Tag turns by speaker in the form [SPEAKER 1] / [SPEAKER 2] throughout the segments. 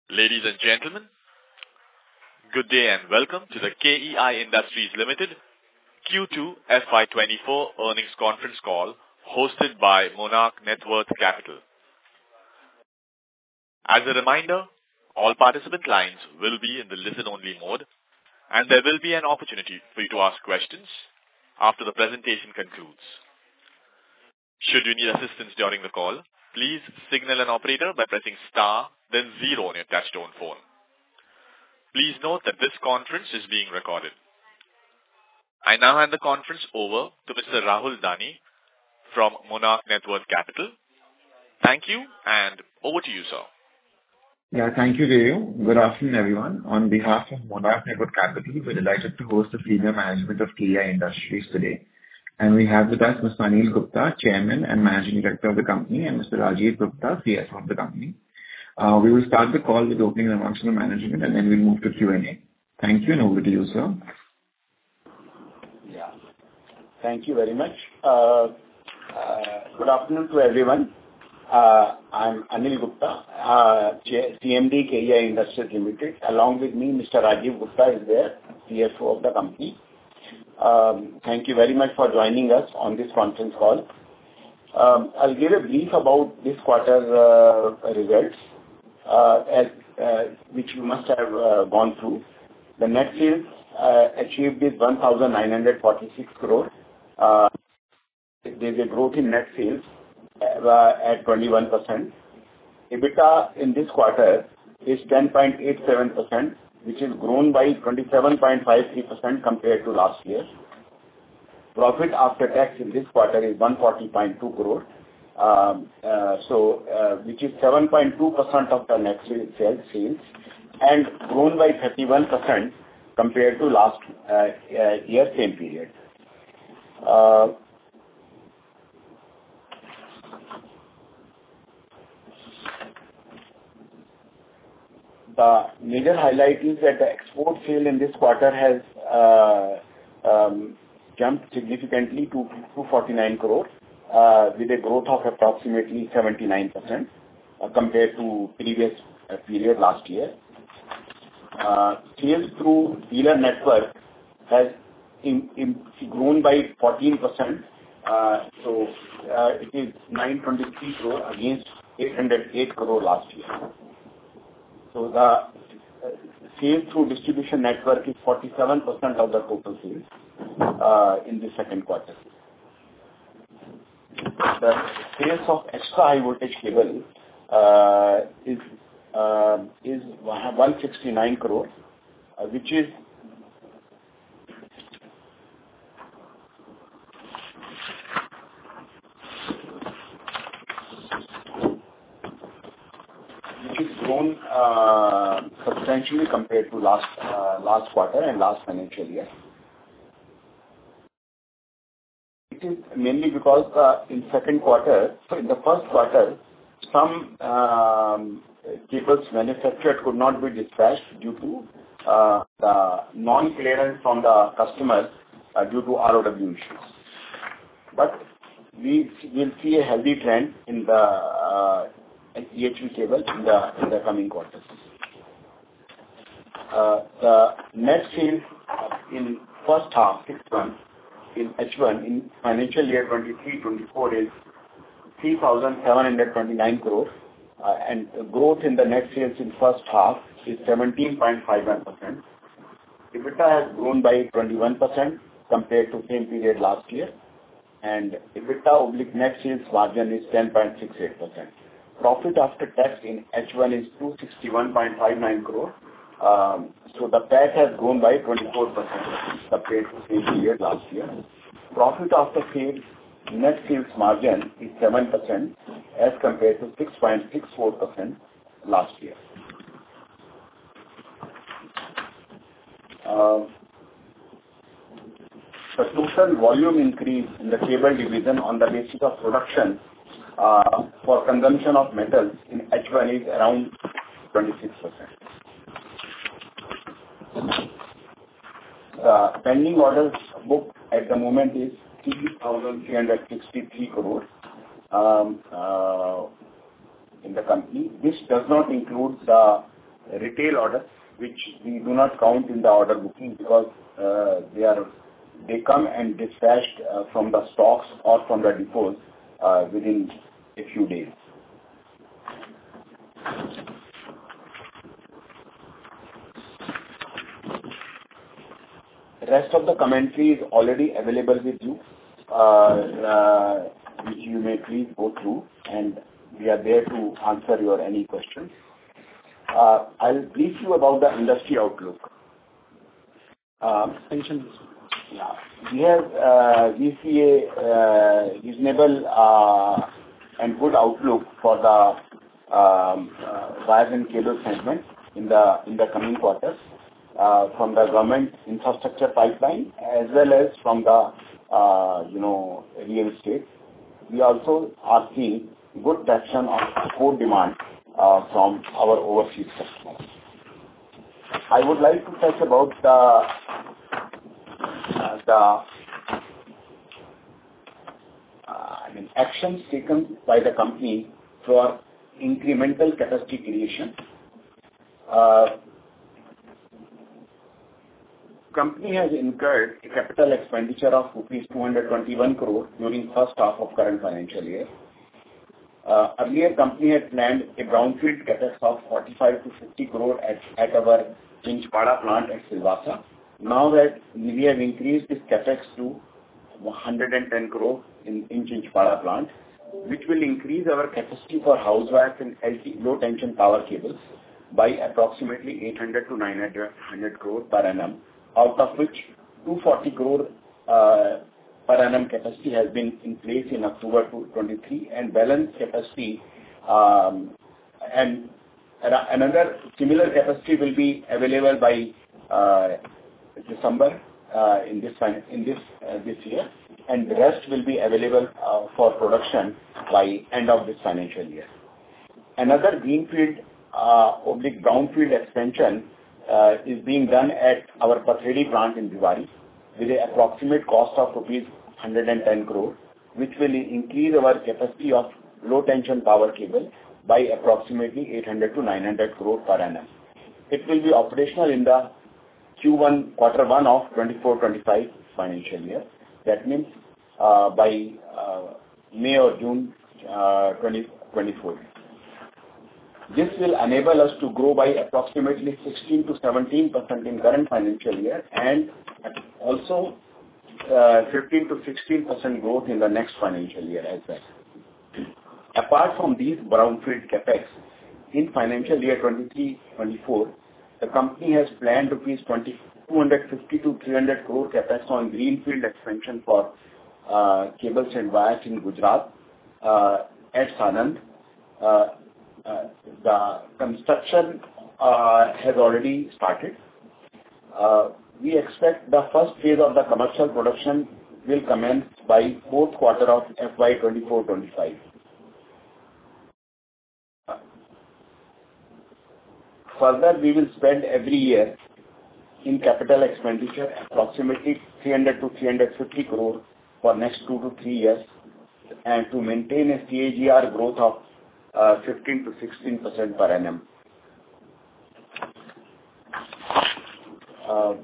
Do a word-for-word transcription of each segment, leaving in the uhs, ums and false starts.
[SPEAKER 1] Ladies and gentlemen, good day and welcome to the K E I Industries Limited Q two F Y twenty-four earnings conference call hosted by Monarch Networth Capital. As a reminder, all participant lines will be in the listen-only mode, and there will be an opportunity for you to ask questions after the presentation concludes. Should you need assistance during the call, please signal an operator by pressing star, then zero on your touchtone phone. Please note that this conference is being recorded. I now hand the conference over to Mister Rahul Dani from Monarch Networth Capital. Thank you, and over to you, sir.
[SPEAKER 2] Yeah, thank you, Dave. Good afternoon, everyone. On behalf of Monarch Networth Capital, we're delighted to host the senior management of K E I Industries today. And we have with us Mister Anil Gupta, Chairman and Managing Director of the company, and Mister Rajiv Gupta, C F O of the company. Uh, we will start the call with opening remarks from the management, and then we'll move to Q and A. Thank you, and over to you, sir.
[SPEAKER 3] Yeah. Thank you very much. Uh, uh, good afternoon to everyone. Uh, I'm Anil Gupta, uh, C M D K E I Industries Limited. Along with me, Mister Rajiv Gupta is there, C F O of the company. Um, thank you very much for joining us on this conference call. Um, I'll give a brief about this quarter's uh, results, uh, as, uh, which you must have uh, gone through. The net sales uh, achieved is one thousand nine hundred forty-six crore. Uh, there's a growth in net sales uh, at twenty-one percent. EBITDA in this quarter is ten point eight seven percent, which is grown by twenty-seven point five three percent compared to last year. Profit after tax in this quarter is one hundred forty point two crore, um, uh, so uh, which is seven point two percent of the net sales, sales and grown by thirty-one percent compared to last uh, uh, year same period. Uh, The major highlight is that the export sale in this quarter has uh, um, jumped significantly to two hundred forty-nine crore uh, with a growth of approximately seventy-nine percent uh, compared to previous uh, period last year. Uh, sales through dealer network has in, in grown by fourteen percent. Uh, so uh, it is nine hundred twenty-three crore against eight hundred eight crore last year. So the uh, sales through distribution network is forty-seven percent of the total sales uh, in the second quarter. The sales of extra high voltage cable uh, is uh, is one hundred sixty-nine crore, uh, which is grown uh, substantially compared to last uh, last quarter and last financial year. It is mainly because uh, in second quarter, so in the first quarter, some um, cables manufactured could not be dispatched due to uh, the non-clearance from the customers uh, due to R O W issues. But we will see a healthy trend in the uh, E H V cable in the in the coming quarters. Uh, the net sales in first half six months in H one in financial year twenty-three twenty-four is three thousand seven hundred twenty-nine crore, uh, and growth in the net sales in first half is seventeen point five one percent. EBITDA has grown by twenty-one percent compared to same period last year, and EBITDA oblique net sales margin is ten point six eight percent. Profit after tax in H one is two hundred sixty-one point five nine crore. Um, so the P A T has grown by twenty-four percent compared to same period last year. Profit after sales net sales margin is seven percent as compared to six point six four percent last year. Uh, the total volume increase in the cable division on the basis of production Uh, for consumption of metals in H one is around twenty-six percent. The pending orders booked at the moment is three thousand three hundred sixty-three crore um, uh, in the company. This does not include the retail orders, which we do not count in the order booking because uh, they are they come and dispatched uh, from the stocks or from the depots uh, within a few days. The rest of the commentary is already available with you, uh, uh, which you may please go through, and we are there to answer your any questions. Uh, I'll brief you about the industry outlook. Um, yeah, we have uh, we see a uh, reasonable uh, and good outlook for the um, uh, wires and cable segment in the in the coming quarters uh, from the government infrastructure pipeline as well as from the uh, you know real estate. We also are seeing good traction on export demand uh, from our overseas customers. I would like to touch about the uh, the uh, I mean actions taken by the company for incremental capacity creation. Uh, company has incurred a capital expenditure of rupees two hundred twenty-one crore during first half of current financial year. Uh, earlier, company had planned a brownfield capex of forty-five to fifty crore at, at our Chinchpada plant at Silvassa. Now that we have increased this capex to one hundred ten crore in, in Chinchpada plant, which will increase our capacity for house wires and L T low tension power cables by approximately eight hundred to nine hundred crore per annum, out of which two hundred forty crore uh, per annum capacity has been in place in October twenty twenty-three, and balance capacity um, and another similar capacity will be available by uh, December uh, in this in this uh, this year, and the rest will be available uh, for production by end of this financial year. Another greenfield uh, oblique brownfield expansion uh, is being done at our Pathredi plant in Bhiwadi, with an approximate cost of rupees one hundred ten crore, which will increase our capacity of low tension power cable by approximately eight hundred to nine hundred crore per annum. It will be operational in the Q one, quarter one of twenty-four twenty-five financial year. That means uh, by uh, May or June uh, twenty twenty-four. This will enable us to grow by approximately sixteen to seventeen percent in current financial year, and also uh, fifteen to sixteen percent growth in the next financial year as well. Apart from these brownfield capex, in financial year twenty-three twenty-four, the company has planned rupees two hundred fifty to three hundred crore capex on greenfield expansion for uh, cables and wires in Gujarat uh, at Sanand. Uh, uh, the construction uh, has already started. Uh, we expect the first phase of the commercial production will commence by fourth quarter of F Y twenty-four twenty-five. Further, we will spend every year in capital expenditure approximately three hundred to three hundred fifty crore for next two to three years, and to maintain a C A G R growth of uh, fifteen to sixteen percent per annum. Uh,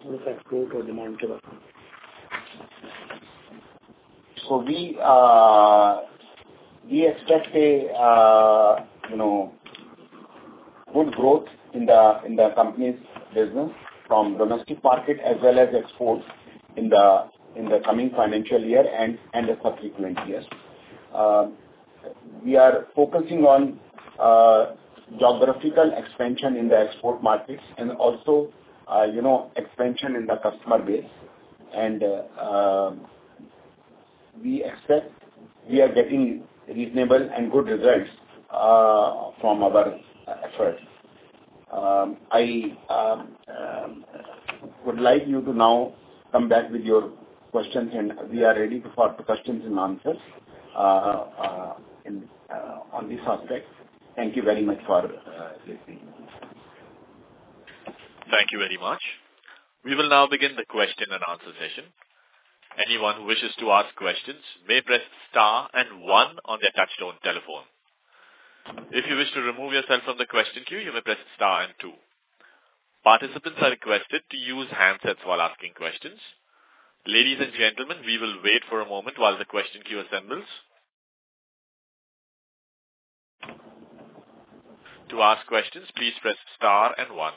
[SPEAKER 3] so we uh, we expect a uh, you know. good growth in the in the company's business from domestic market as well as exports in the in the coming financial year and and the subsequent years. Uh, we are focusing on uh, geographical expansion in the export markets, and also uh, you know expansion in the customer base, and uh, uh, we expect we are getting reasonable and good results uh, from our effort. Um, I um, um, would like you to now come back with your questions, and we are ready for questions and answers uh, uh, in, uh, on this aspect. Thank you very much for uh, listening.
[SPEAKER 1] Thank you very much. We will now begin the question and answer session. Anyone who wishes to ask questions may press star and one on their touchtone telephone. If you wish to remove yourself from the question queue, you may press star and two. Participants are requested to use handsets while asking questions. Ladies and gentlemen, we will wait for a moment while the question queue assembles. To ask questions, please press star and one.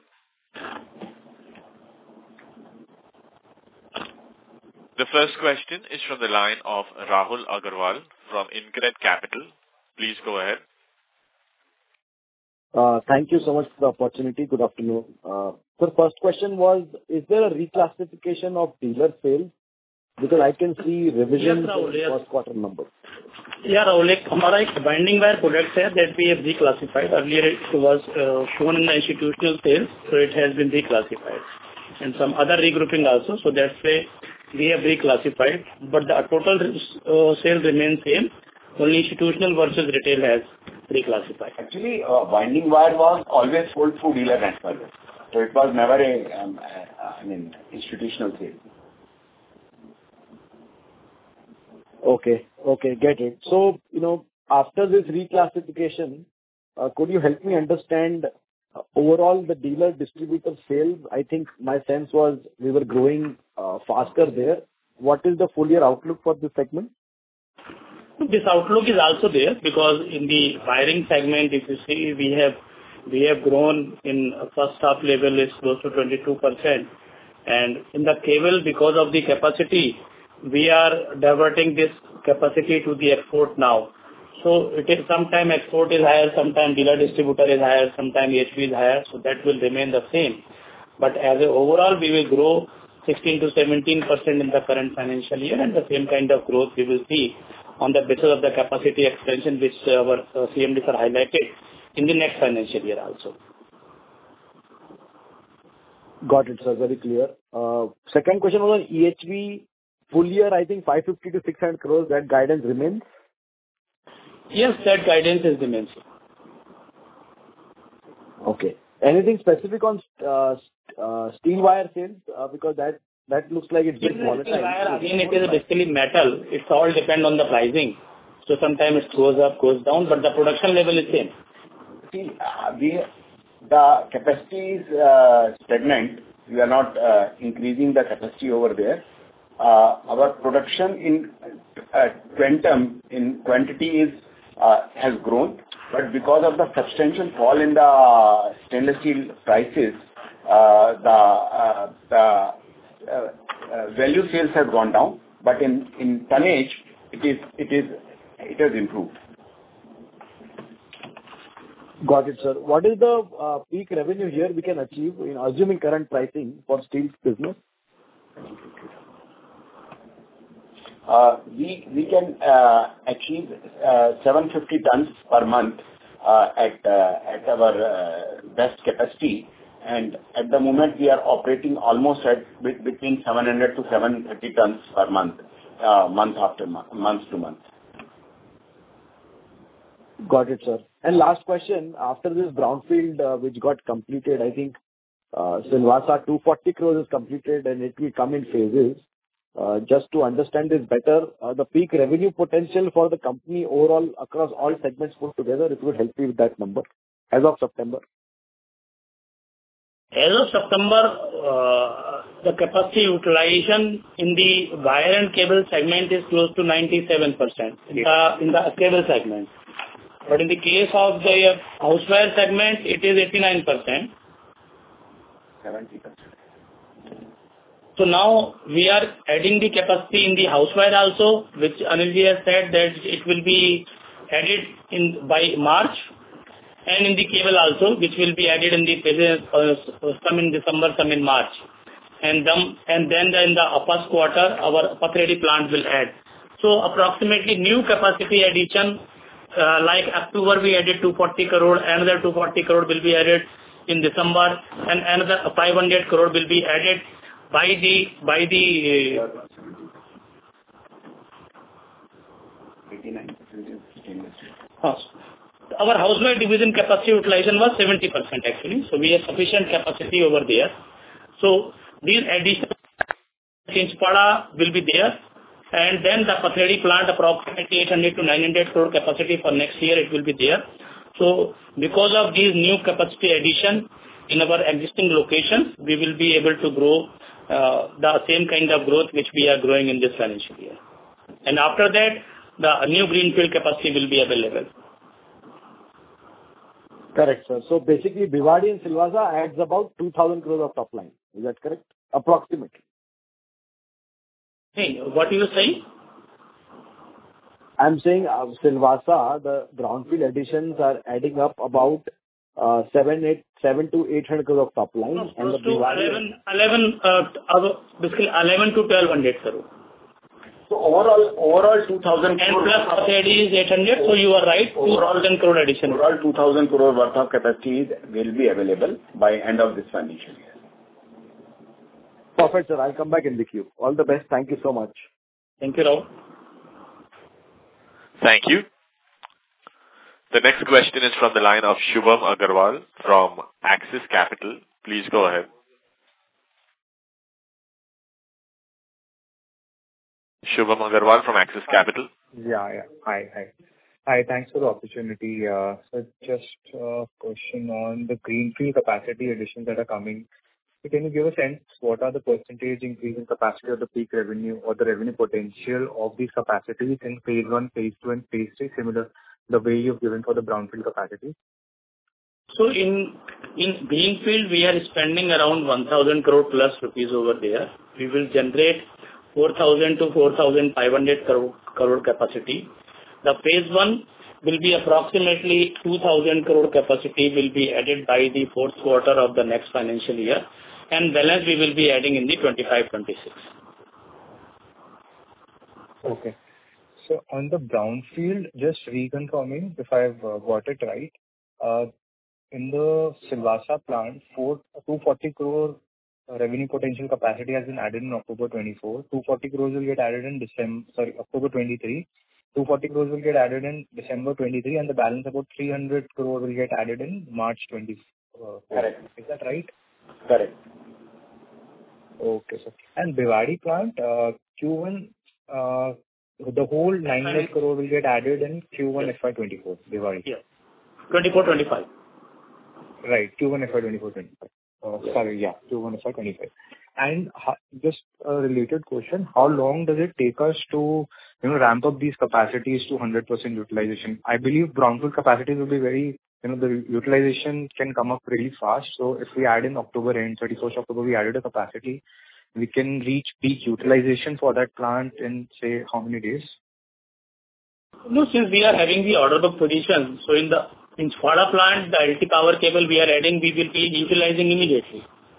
[SPEAKER 1] The first question is from the line of Rahul Agarwal from InCred Capital. Please go ahead.
[SPEAKER 4] Uh, thank you so much for the opportunity. Good afternoon. Uh, so first question was, is there a reclassification of dealer sales? Because I can see revision
[SPEAKER 5] yes, Rahul,
[SPEAKER 4] in
[SPEAKER 5] yes.
[SPEAKER 4] first quarter number.
[SPEAKER 5] Yeah, Rahul, एक हमारा एक binding wire product है that we have reclassified. Earlier it was uh, shown in the institutional sales, so it has been reclassified. And some other regrouping also, so that's why we have reclassified. But the total uh, sales remains same. Only institutional versus retail has reclassified.
[SPEAKER 3] Actually, uh, binding wire was always sold through dealer network. So it was never a, um, uh, I mean, institutional sale.
[SPEAKER 4] Okay, okay, get it. So, you know, after this reclassification, uh, could you help me understand uh, overall the dealer distributor sales? I think my sense was we were growing uh, faster there. What is the full year outlook for this segment?
[SPEAKER 5] This outlook is also there because in the wiring segment, if you see, we have we have grown in first half level is close to twenty-two percent. And in the cable, because of the capacity, we are diverting this capacity to the export now. So it is sometime export is higher, sometime dealer distributor is higher, sometime H P is higher, so that will remain the same. But as a overall, we will grow sixteen to seventeen percent in the current financial year, and the same kind of growth we will see on the basis of the capacity expansion which our uh, C M D sir highlighted in the next financial year also.
[SPEAKER 4] Got it, sir. Very clear. Uh, Second question was on E H V. Full year, I think five fifty to six hundred crores, that guidance remains?
[SPEAKER 5] Yes, that guidance is remains.
[SPEAKER 4] Okay. Anything specific on uh, uh, steel wire sales? Uh, Because that that looks like it's bit volatile.
[SPEAKER 5] Steel wire, again, it is basically metal. It's all depend on the pricing. So sometimes it goes up, goes down, but the production level is same.
[SPEAKER 3] See, uh, we, the capacity is uh, stagnant. We are not uh, increasing the capacity over there. Uh, our production in uh, quantum, in quantity is uh, has grown, but because of the substantial fall in the stainless steel prices, uh, the uh, the uh, uh, value sales have gone down. But in in tonnage, it is it is it has improved.
[SPEAKER 4] Got it, sir. What is the uh, peak revenue here we can achieve, in assuming current pricing for steel business?
[SPEAKER 3] Uh, we we can uh, achieve uh, seven hundred fifty tons per month uh, at uh, at our uh, best capacity, and at the moment we are operating almost at be- between seven hundred to seven hundred thirty tons per month, uh, month after month, month to month.
[SPEAKER 4] Got it, sir. And last question, after this brownfield, uh, which got completed, I think, uh, Silvassa two hundred forty crores is completed, and it will come in phases. Uh, Just to understand this better, uh, the peak revenue potential for the company overall across all segments put together, it would help me with that number as of September.
[SPEAKER 5] As of September, uh, the capacity utilization in the wire and cable segment is close to ninety-seven percent in the, in the cable segment. But in the case of the house wire segment, it is eighty-nine percent.
[SPEAKER 3] seventy percent.
[SPEAKER 5] So now we are adding the capacity in the house wire also, which Anilji has said that it will be added in by March, and in the cable also, which will be added in the phases, uh, some in December, some in March. And then, and then in the first quarter, our Pathredi plant will add. So approximately new capacity addition, uh, like October we added two hundred forty crore, another two hundred forty crore will be added in December, and another five hundred crore will be added by the by the uh,
[SPEAKER 3] eighty-nine percent is stainless steel.
[SPEAKER 5] house. Our house wire division capacity utilization was seventy percent actually, so we have sufficient capacity over there. So these additional Chinchpada will be there, and then the Pathredi plant approximately eight hundred to nine hundred crore capacity for next year it will be there. So because of these new capacity addition in our existing locations, we will be able to grow uh, the same kind of growth which we are growing in this financial year. And after that, the new greenfield capacity will be available.
[SPEAKER 4] Correct, sir. So basically, Bhiwadi and Silvassa adds about two thousand crores of top line. Is that correct? Approximately.
[SPEAKER 5] Hey, what you say?
[SPEAKER 4] I'm saying uh, Silvassa, the brownfield additions are adding up about uh, seven, eight, seven to eight hundred crores of top line,
[SPEAKER 5] No,
[SPEAKER 4] and the
[SPEAKER 5] close to
[SPEAKER 4] Bhiwadi.
[SPEAKER 5] eleven, eleven, uh, our- basically eleven to twelve hundred crore.
[SPEAKER 3] So overall, overall two thousand
[SPEAKER 5] And
[SPEAKER 3] crore.
[SPEAKER 5] plus R T I is eight hundred, so you are right, two thousand crore addition.
[SPEAKER 3] Overall two thousand crore worth of capacity will be available by end of this financial year.
[SPEAKER 4] Perfect, sir. I'll come back in the queue. All the best. Thank you so much.
[SPEAKER 5] Thank you, Rahul.
[SPEAKER 1] Thank you. The next question is from the line of Shubham Agarwal from Axis Capital. Please go ahead. Shubham Agarwal from Axis Capital.
[SPEAKER 6] Yeah, yeah. Hi, hi. Hi, thanks for the opportunity. Uh, So just a question on the greenfield capacity additions that are coming. So can you give a sense, what are the percentage increase in capacity of the peak revenue or the revenue potential of these capacities in phase one, phase two, and phase three, similar the way you've given for the brownfield capacity?
[SPEAKER 5] So in in greenfield, we are spending around one thousand crore plus rupees over there. We will generate four thousand to four thousand five hundred crore crore capacity. The phase one will be approximately two thousand crore capacity will be added by the fourth quarter of the next financial year, and balance we will be adding in the twenty-five twenty-six.
[SPEAKER 6] Okay. So on the brownfield, just reconfirming if I've uh, got it right, uh, in the Silvassa plant, four two hundred forty crore revenue potential capacity has been added in October twenty-four. two hundred forty crores will get added in December, sorry, October twenty-three. two hundred forty crores will get added in December twenty-three, and the balance about three hundred crore will get added in March twenty-four.
[SPEAKER 3] Correct.
[SPEAKER 6] Is that right?
[SPEAKER 3] Correct.
[SPEAKER 6] Okay, sir. And Bhiwadi plant, uh, Q one, uh, the whole nine hundred crore will get added in Q one F Y twenty-four, Bhiwadi.
[SPEAKER 5] Yeah. twenty-four twenty-five.
[SPEAKER 6] Right, Q one F Y twenty-four twenty-five. Uh, sorry, yeah, Q one F Y twenty-five. And ha- just a related question, how long does it take us to, you know, ramp up these capacities to one hundred percent utilization? I believe brownfield capacities will be very, you know, the utilization can come up really fast. So if we add in October end, thirty-first October, we added a capacity, we can reach peak utilization for that plant in, say, how many days?
[SPEAKER 5] No, since we are having the order book position, so in the in Spada plant, the L T power cable we are adding, we will be utilizing immediately.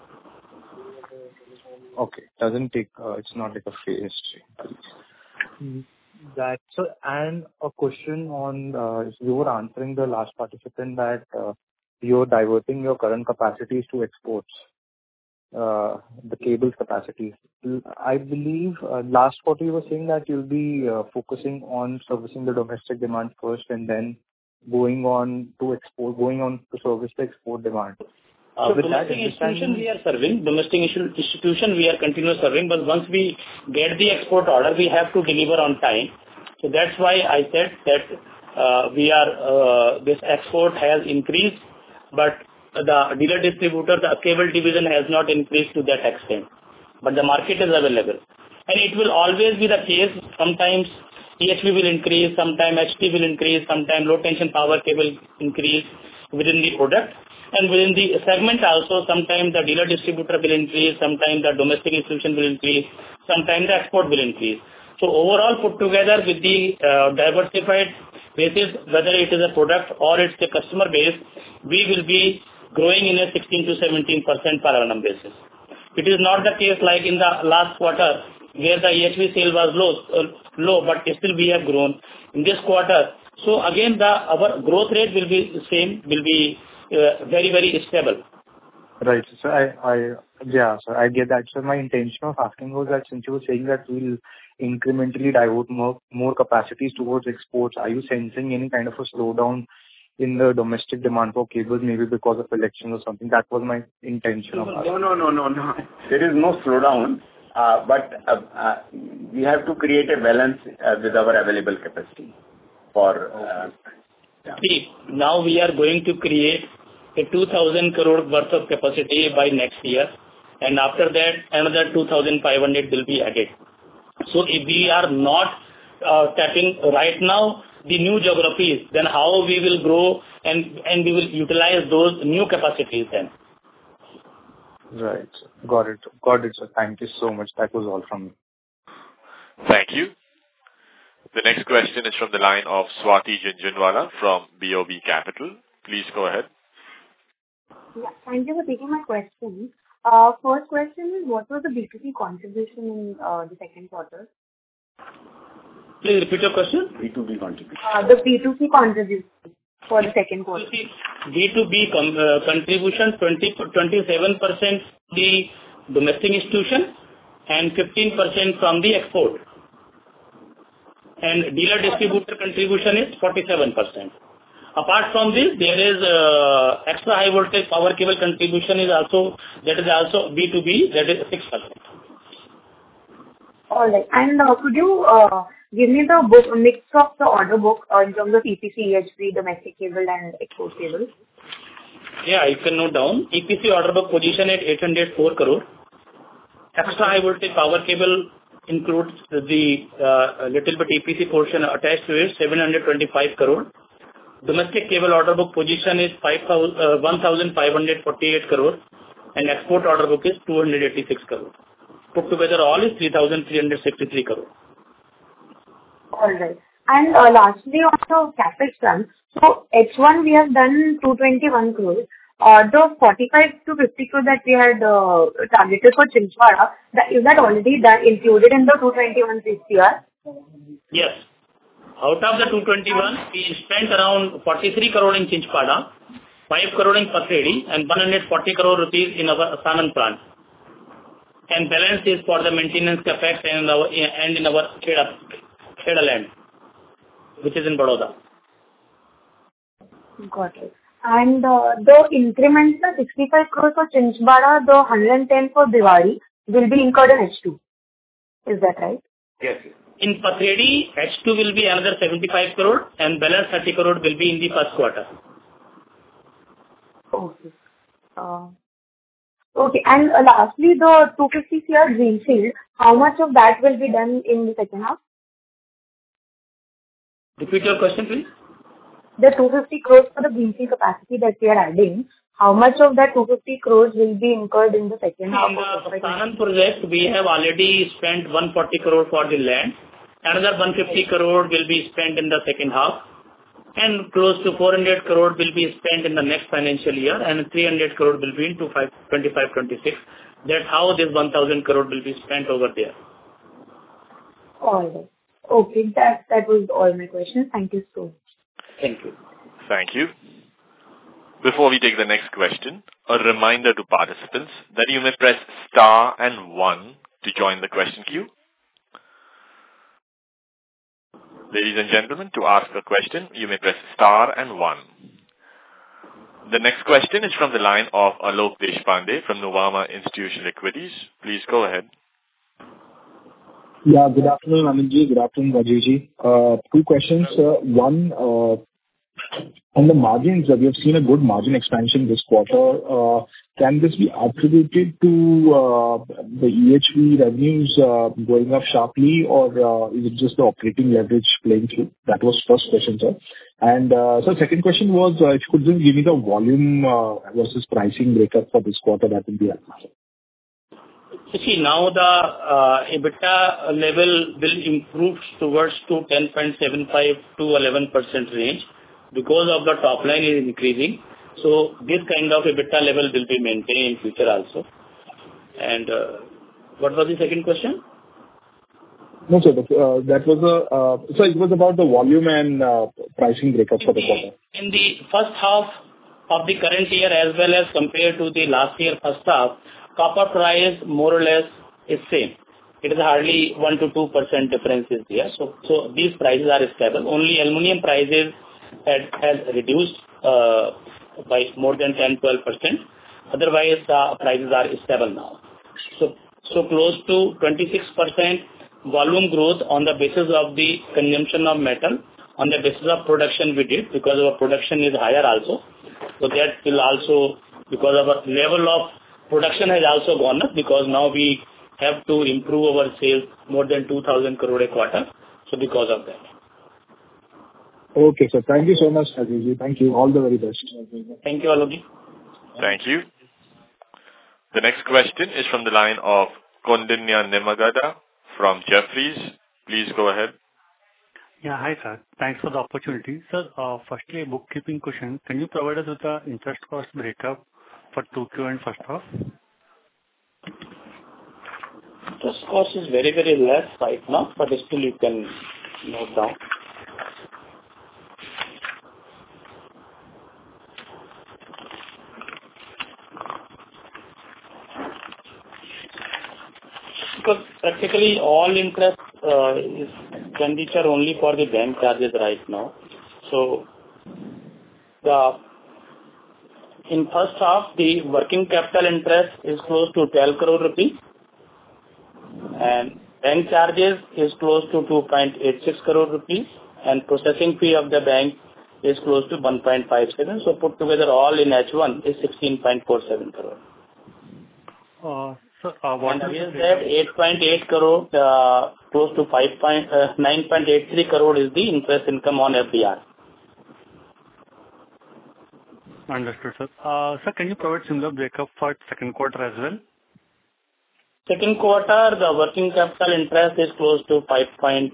[SPEAKER 6] Okay. Doesn't take, uh, it's not like a phase change. That's, so, and a question on, uh, you were answering the last participant that, uh, you're diverting your current capacities to exports, uh, the cables capacities. I believe, uh, last quarter you were saying that you'll be, uh, focusing on servicing the domestic demand first and then going on to export, going on to service the export demand. Uh,
[SPEAKER 5] So
[SPEAKER 6] with that
[SPEAKER 5] domestic institution
[SPEAKER 6] understanding,
[SPEAKER 5] we are serving, domestic institu- institution we are continuous serving, but once we get the export order, we have to deliver on time. So that's why I said that uh, we are uh, this export has increased, but the dealer distributor, the cable division has not increased to that extent. But the market is available, and it will always be the case. Sometimes E H V will increase, sometimes H T will increase, sometimes low tension power cable increase within the product. And within the segment also, sometimes the dealer distributor will increase, sometimes the domestic institution will increase, sometimes the export will increase. So overall put together with the uh, diversified basis, whether it is a product or it's a customer base, we will be growing in a sixteen to seventeen percent per annum basis. It is not the case like in the last quarter where the E H V sale was low, uh, low, but still we have grown in this quarter. So again, the our growth rate will be same, will be uh, very, very stable.
[SPEAKER 6] right. So I, I, yeah, so I get that. So my intention of asking was that since you were saying that we'll incrementally divert more, more capacities towards exports, are you sensing any kind of a slowdown in the domestic demand for cables, maybe because of election or something? That was my intention of asking.
[SPEAKER 3] No, no, no, no, no. There is no slowdown, uh, but uh, uh, we have to create a balance uh, with our available capacity for uh,
[SPEAKER 5] See, now we are going to create a two thousand crore worth of capacity by next year, and after that, another two thousand five hundred will be added. So if we are not uh, tapping right now the new geographies, then how we will grow and, and we will utilize those new capacities then?
[SPEAKER 6] Right. Got it. Got it, sir. Thank you so much. That was all from me.
[SPEAKER 1] Thank you. The next question is from the line of Swati Jhunjhunwala from B O B Capital. Please go ahead.
[SPEAKER 7] Yeah, thank you for taking my question. Uh, first question is, what was the B two C contribution in uh, the second quarter?
[SPEAKER 5] Please repeat your question.
[SPEAKER 3] B two B contribution.
[SPEAKER 7] Uh, the B two C contribution for the second quarter.
[SPEAKER 5] B two B com- uh, contribution twenty, twenty-seven percent the domestic institution and fifteen percent from the export. And dealer distributor contribution is forty-seven percent. Apart from this, there is uh, extra high voltage power cable contribution is also, that is also B two B, that is six percent.
[SPEAKER 7] All right. And uh, could you uh, give me the book mix of the order book uh, in terms of E P C, E H V, domestic cable and export cable?
[SPEAKER 5] Yeah, you can note down. E P C order book position at eight hundred four crore. Extra high voltage power cable includes the uh, little bit E P C portion attached to it, seven hundred twenty-five crore. Domestic cable order book position is uh, one thousand five hundred forty-eight crore and export order book is two hundred eighty-six crore. Put together all is three thousand three hundred sixty-three crore.
[SPEAKER 7] All right. And uh, lastly, on the CapEx front, so H one we have done two hundred twenty-one crores. Uh, the forty-five to fifty crore that we had uh, targeted for Chinchpada, that, is that already done, included in the two hundred twenty-one C C R?
[SPEAKER 5] Yes. Out of the two hundred twenty-one, we spent around forty-three crore in Chinchpada, five crore in Pathredi, and one hundred forty crore rupees in our Sanand plant. And balance is for the maintenance capex and, our, and in our Kheda, Kheda land, which is in Baroda.
[SPEAKER 7] Got it. And uh, the increments, the sixty-five crores for Chinchpada, the one hundred ten for Bhiwadi, will be incurred in H two. Is that right?
[SPEAKER 3] Yes.
[SPEAKER 5] In Pathredi, H two will be another seventy-five crore and balance thirty crore will be in the first quarter.
[SPEAKER 7] Okay. Uh, okay. And uh, lastly, the two hundred fifty crore greenfield, how much of that will be done in the second half?
[SPEAKER 5] Repeat your question, please.
[SPEAKER 7] The two hundred fifty crores for the greenfield capacity that we are adding, how much of that two hundred fifty crores will be incurred in the second half?
[SPEAKER 5] In
[SPEAKER 7] of
[SPEAKER 5] the Sanand project, we have already spent one hundred forty crore for the land. Another one hundred fifty crore will be spent in the second half. And close to four hundred crore will be spent in the next financial year. And three hundred crore will be in twenty-five twenty-six. That's how this one thousand crore will be spent over there.
[SPEAKER 7] All right. Okay. That, that was all my questions. Thank you so much.
[SPEAKER 5] Thank you.
[SPEAKER 1] Thank you. Before we take the next question, a reminder to participants that you may press star and one to join the question queue. Ladies and gentlemen, to ask a question, you may press star and one. The next question is from the line of Alok Deshpande from Nuvama Institutional Equities. Please go ahead.
[SPEAKER 8] Yeah, good afternoon, Anilji. Good afternoon, Rajivji. Uh, two questions. Uh, one, uh, on the margins, uh, we have seen a good margin expansion this quarter. Uh, can this be attributed to uh, the E H V revenues uh, going up sharply, or uh, is it just the operating leverage playing through? That was first question, sir. And uh, so second question was, uh, if you could just give me the volume uh, versus pricing breakup for this quarter, that would be helpful.
[SPEAKER 5] You see, now the uh, EBITDA level will improve towards to ten point seven five to eleven percent range because of the top line is increasing. So this kind of EBITDA level will be maintained in future also. And uh, what was the second question?
[SPEAKER 8] No, sir. Uh, that was a uh, so it was about the volume and uh, pricing breakup for the quarter.
[SPEAKER 5] In the first half of the current year as well as compared to the last year first half, copper price more or less is same. It is hardly one to two percent difference is there. So, so these prices are stable. Only aluminum prices had, has reduced uh, by more than ten to twelve percent. Otherwise, the prices are stable now. So, so close to twenty-six percent volume growth on the basis of the consumption of metal on the basis of production we did, because our production is higher also. So that will also, because our level of production has also gone up, because now we have to improve our sales more than two thousand crore a quarter. So because of that.
[SPEAKER 8] Okay, sir. Thank you so much, Rajeev. Thank you. All the very best.
[SPEAKER 5] Thank you, Alok.
[SPEAKER 1] Thank you. The next question is from the line of Kondanya Nimmagadda from Jefferies. Please go ahead.
[SPEAKER 9] Yeah, hi, sir. Thanks for the opportunity. Sir, uh, firstly, a bookkeeping question. Can you provide us with the interest cost breakup for two Q and first half?
[SPEAKER 5] Interest cost is very, very less right now, but still you can note down. Because practically all interest uh, is expenditure only for the bank charges right now. So the in first half the working capital interest is close to twelve crore rupees, and bank charges is close to two point eight six crore rupees, and processing fee of the bank is close to one point five seven. So put together all in H one is sixteen point four seven crore.
[SPEAKER 9] Uh, so, uh, what
[SPEAKER 5] and against that eight point eight crore, uh, close to five point, uh, nine point eight three crore is the interest income on F D R.
[SPEAKER 9] Understood, sir. Uh, sir, can you provide similar breakup for second quarter as well?
[SPEAKER 5] Second quarter, the working capital interest is close to five point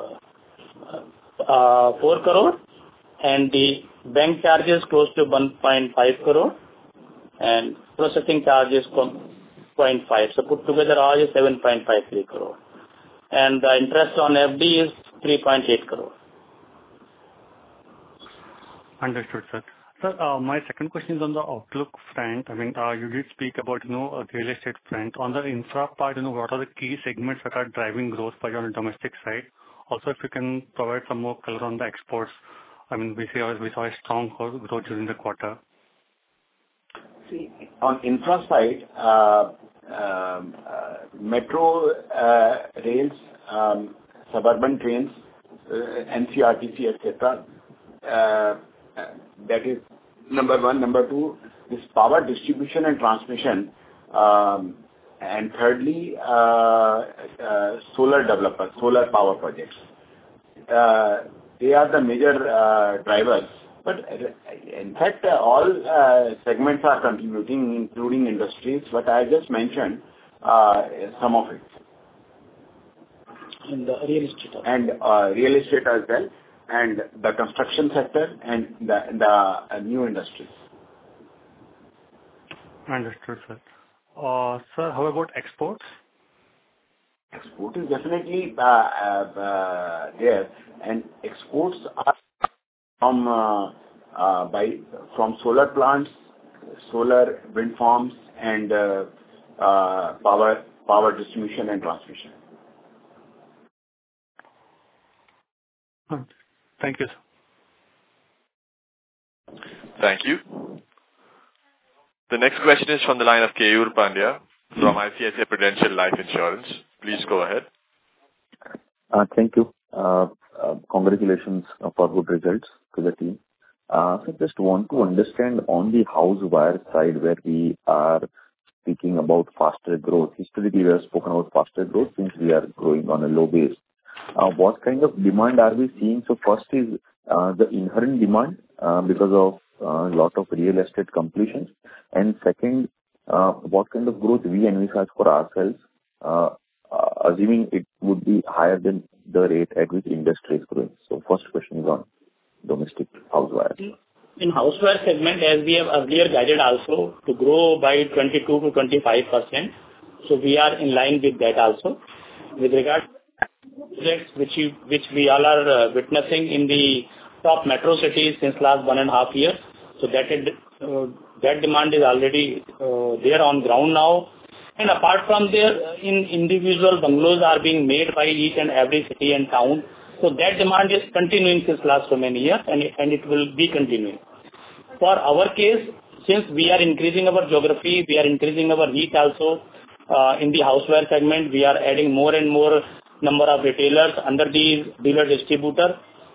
[SPEAKER 5] four crore, and the bank charges close to one point five crore, and processing charges zero point five. So put together all is seven point five three crore. And the interest on F D is three point eight crore.
[SPEAKER 9] Understood, sir. Sir, uh, my second question is on the outlook front. I mean, uh, you did speak about, you know, real estate front. On the infra part, you know, what are the key segments that are driving growth for you on the domestic side? Also, if you can provide some more color on the exports. I mean, we see we saw a strong growth during the quarter.
[SPEAKER 3] See, on infra side, uh, um, uh, metro uh, rails, um, suburban trains, uh, N C R T C, et cetera. Uh, that is number one. Number two, this power distribution and transmission. Um, and thirdly, uh, uh, solar developers, solar power projects. Uh, they are the major uh, drivers. But in fact, uh, all uh, segments are contributing, including industries, but I just mentioned uh, some of it.
[SPEAKER 5] And the real estate.
[SPEAKER 3] And uh, real estate as well, and the construction sector and the, the uh, new industries.
[SPEAKER 9] Understood, sir. Uh, sir, how about exports?
[SPEAKER 3] Export is definitely uh, uh, there, and exports are from uh, uh, by from solar plants, solar wind farms, and uh, uh, power power distribution and transmission.
[SPEAKER 9] Thank you, sir.
[SPEAKER 1] Thank you. The next question is from the line of Keyur Pandya from I C I C I Prudential Life Insurance. Please go ahead.
[SPEAKER 10] Uh, thank you. Uh, uh, congratulations for good results to the team. Uh, so just want to understand on the house wire side where we are speaking about faster growth. Historically, we have spoken about faster growth since we are growing on a low base. Uh, what kind of demand are we seeing? So first is uh, the inherent demand uh, because of a uh, lot of real estate completions. And second, uh, what kind of growth we envisage for ourselves, uh, uh, assuming it would be higher than the rate at which industry is growing. So first question is on domestic house wire.
[SPEAKER 5] In house wire segment, as we have earlier guided also, to grow by twenty-two to twenty-five percent. So we are in line with that also. With regard to projects which, you, which we all are uh, witnessing in the top metro cities since last one and a half years. So that, is, uh, that demand is already uh, there on ground now. And apart from there, in individual bungalows are being made by each and every city and town. So that demand is continuing since last so many years, and it, and it will be continuing. For our case, since we are increasing our geography, we are increasing our reach also uh, in the houseware segment. We are adding more and more number of retailers under the dealer distributor,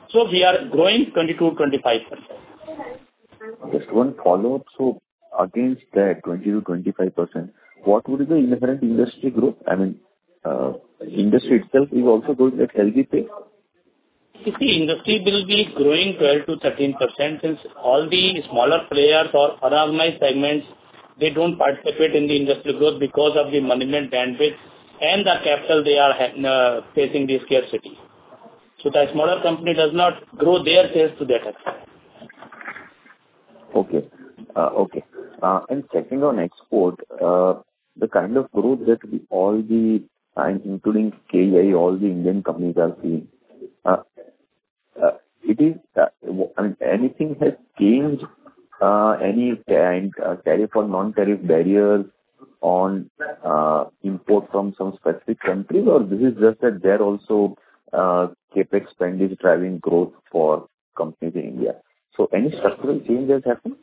[SPEAKER 5] So we are growing twenty-two to twenty-five percent.
[SPEAKER 10] Just one follow-up. So against that twenty to twenty-five percent, what would be the inherent industry growth? I mean, uh, industry itself is also going at healthy pace?
[SPEAKER 5] You see, industry will be growing twelve to thirteen percent since all the smaller players or unorganized segments, they don't participate in the industry growth because of the management bandwidth and the capital they are uh, facing the scarcity. So the smaller company does not grow their sales to that extent.
[SPEAKER 10] Okay. Uh, okay. Uh, and second on export, uh, the kind of growth that we, all the, uh, including K E I, all the Indian companies are seeing, uh, uh, it is, uh, I mean, anything has changed, uh, any kind, uh, tariff or non-tariff barriers on uh, import from some specific countries, or this is just that they're also uh, capex spend is driving growth for companies in India? So any structural change has happened?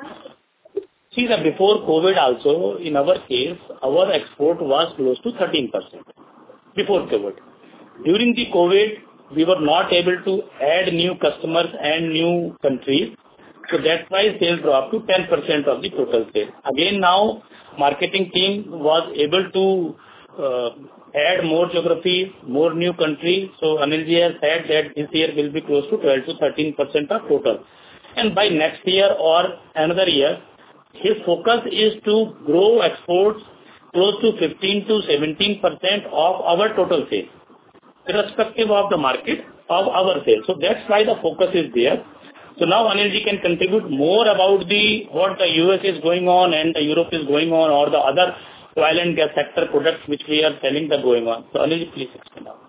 [SPEAKER 5] See, that before COVID also, in our case, our export was close to thirteen percent before COVID. During the COVID, we were not able to add new customers and new countries. So that's why sales dropped to ten percent of the total sales. Again, now marketing team was able to uh, add more geographies, more new countries. So Anilji has said that this year will be close to twelve to thirteen percent of total. And by next year or another year, his focus is to grow exports close to fifteen to seventeen percent of our total sales, irrespective of the market of our sales. So that's why the focus is there. So now Anilji can contribute more about the what the U S is going on and the Europe is going on, or the other oil and gas sector products which we are selling that going on. So Anilji, please explain now.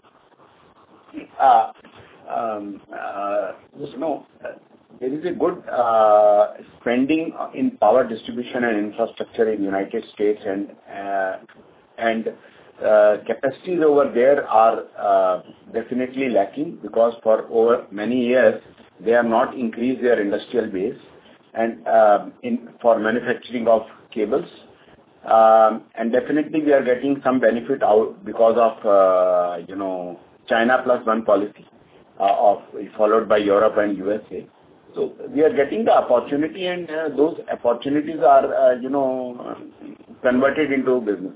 [SPEAKER 3] Uh, um, uh, just know, uh, there is a good uh, spending in power distribution and infrastructure in United States, and uh, and uh, capacities over there are uh, definitely lacking, because for over many years they have not increased their industrial base and uh, in for manufacturing of cables. Um, and definitely we are getting some benefit out because of, uh, you know, China plus one policy, uh, of followed by Europe and U S A. So we are getting the opportunity, and uh, those opportunities are, uh, you know, converted into business.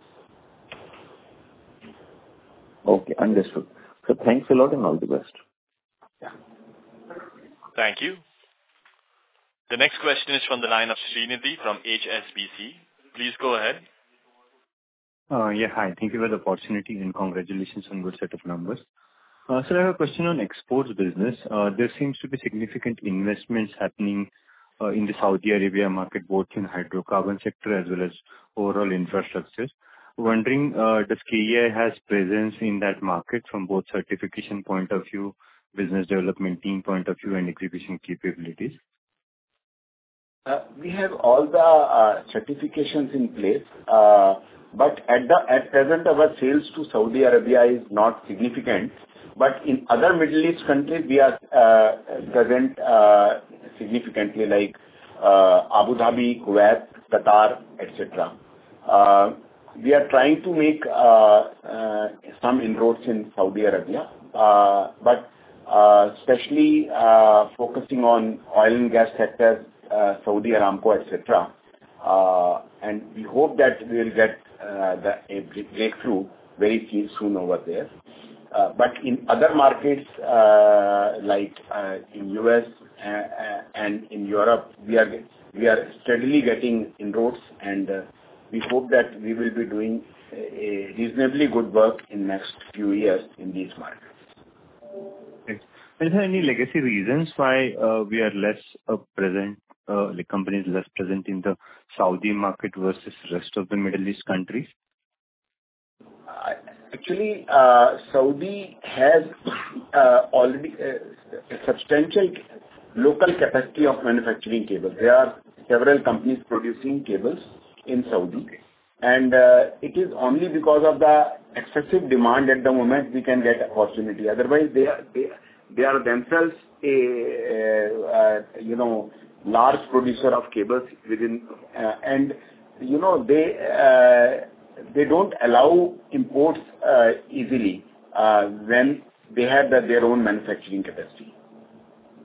[SPEAKER 10] Okay, understood. So thanks a lot and all the best.
[SPEAKER 3] Yeah.
[SPEAKER 1] Thank you. The next question is from the line of Srinidhi from H S B C. Please go ahead.
[SPEAKER 11] Uh, yeah, hi. Thank you for the opportunity and congratulations on good set of numbers. Uh, so I have a question on exports business. Uh, there seems to be significant investments happening uh, in the Saudi Arabia market, both in hydrocarbon sector as well as overall infrastructure. Wondering, uh, does K E I has presence in that market from both certification point of view, business development team point of view, and execution capabilities?
[SPEAKER 3] Uh, we have all the uh, certifications in place, uh, but at the at present our sales to Saudi Arabia is not significant. But in other Middle East countries, we are uh, present uh, significantly, like uh, Abu Dhabi, Kuwait, Qatar, et cetera. Uh, we are trying to make uh, uh, some inroads in Saudi Arabia, uh, but uh, especially uh, focusing on oil and gas sectors, uh, Saudi Aramco, et cetera. Uh, and we hope that we will get uh, the a breakthrough very soon over there. Uh, but in other markets, uh, like uh, in U S uh, and in Europe, we are we are steadily getting inroads, and uh, we hope that we will be doing a reasonably good work in next few years in these markets.
[SPEAKER 11] Is there any legacy reasons why uh, we are less uh, present, uh, like companies less present in the Saudi market versus rest of the Middle East countries?
[SPEAKER 3] Uh, Actually, uh, Saudi has uh, already uh, a substantial local capacity of manufacturing cables. There are several companies producing cables in Saudi, and uh, it is only because of the excessive demand at the moment we can get opportunity. Otherwise, they are they, they are themselves a, a, a you know large producer of cables within, uh, and you know they. Uh, They don't allow imports uh, easily uh, when they have the, their own manufacturing capacity.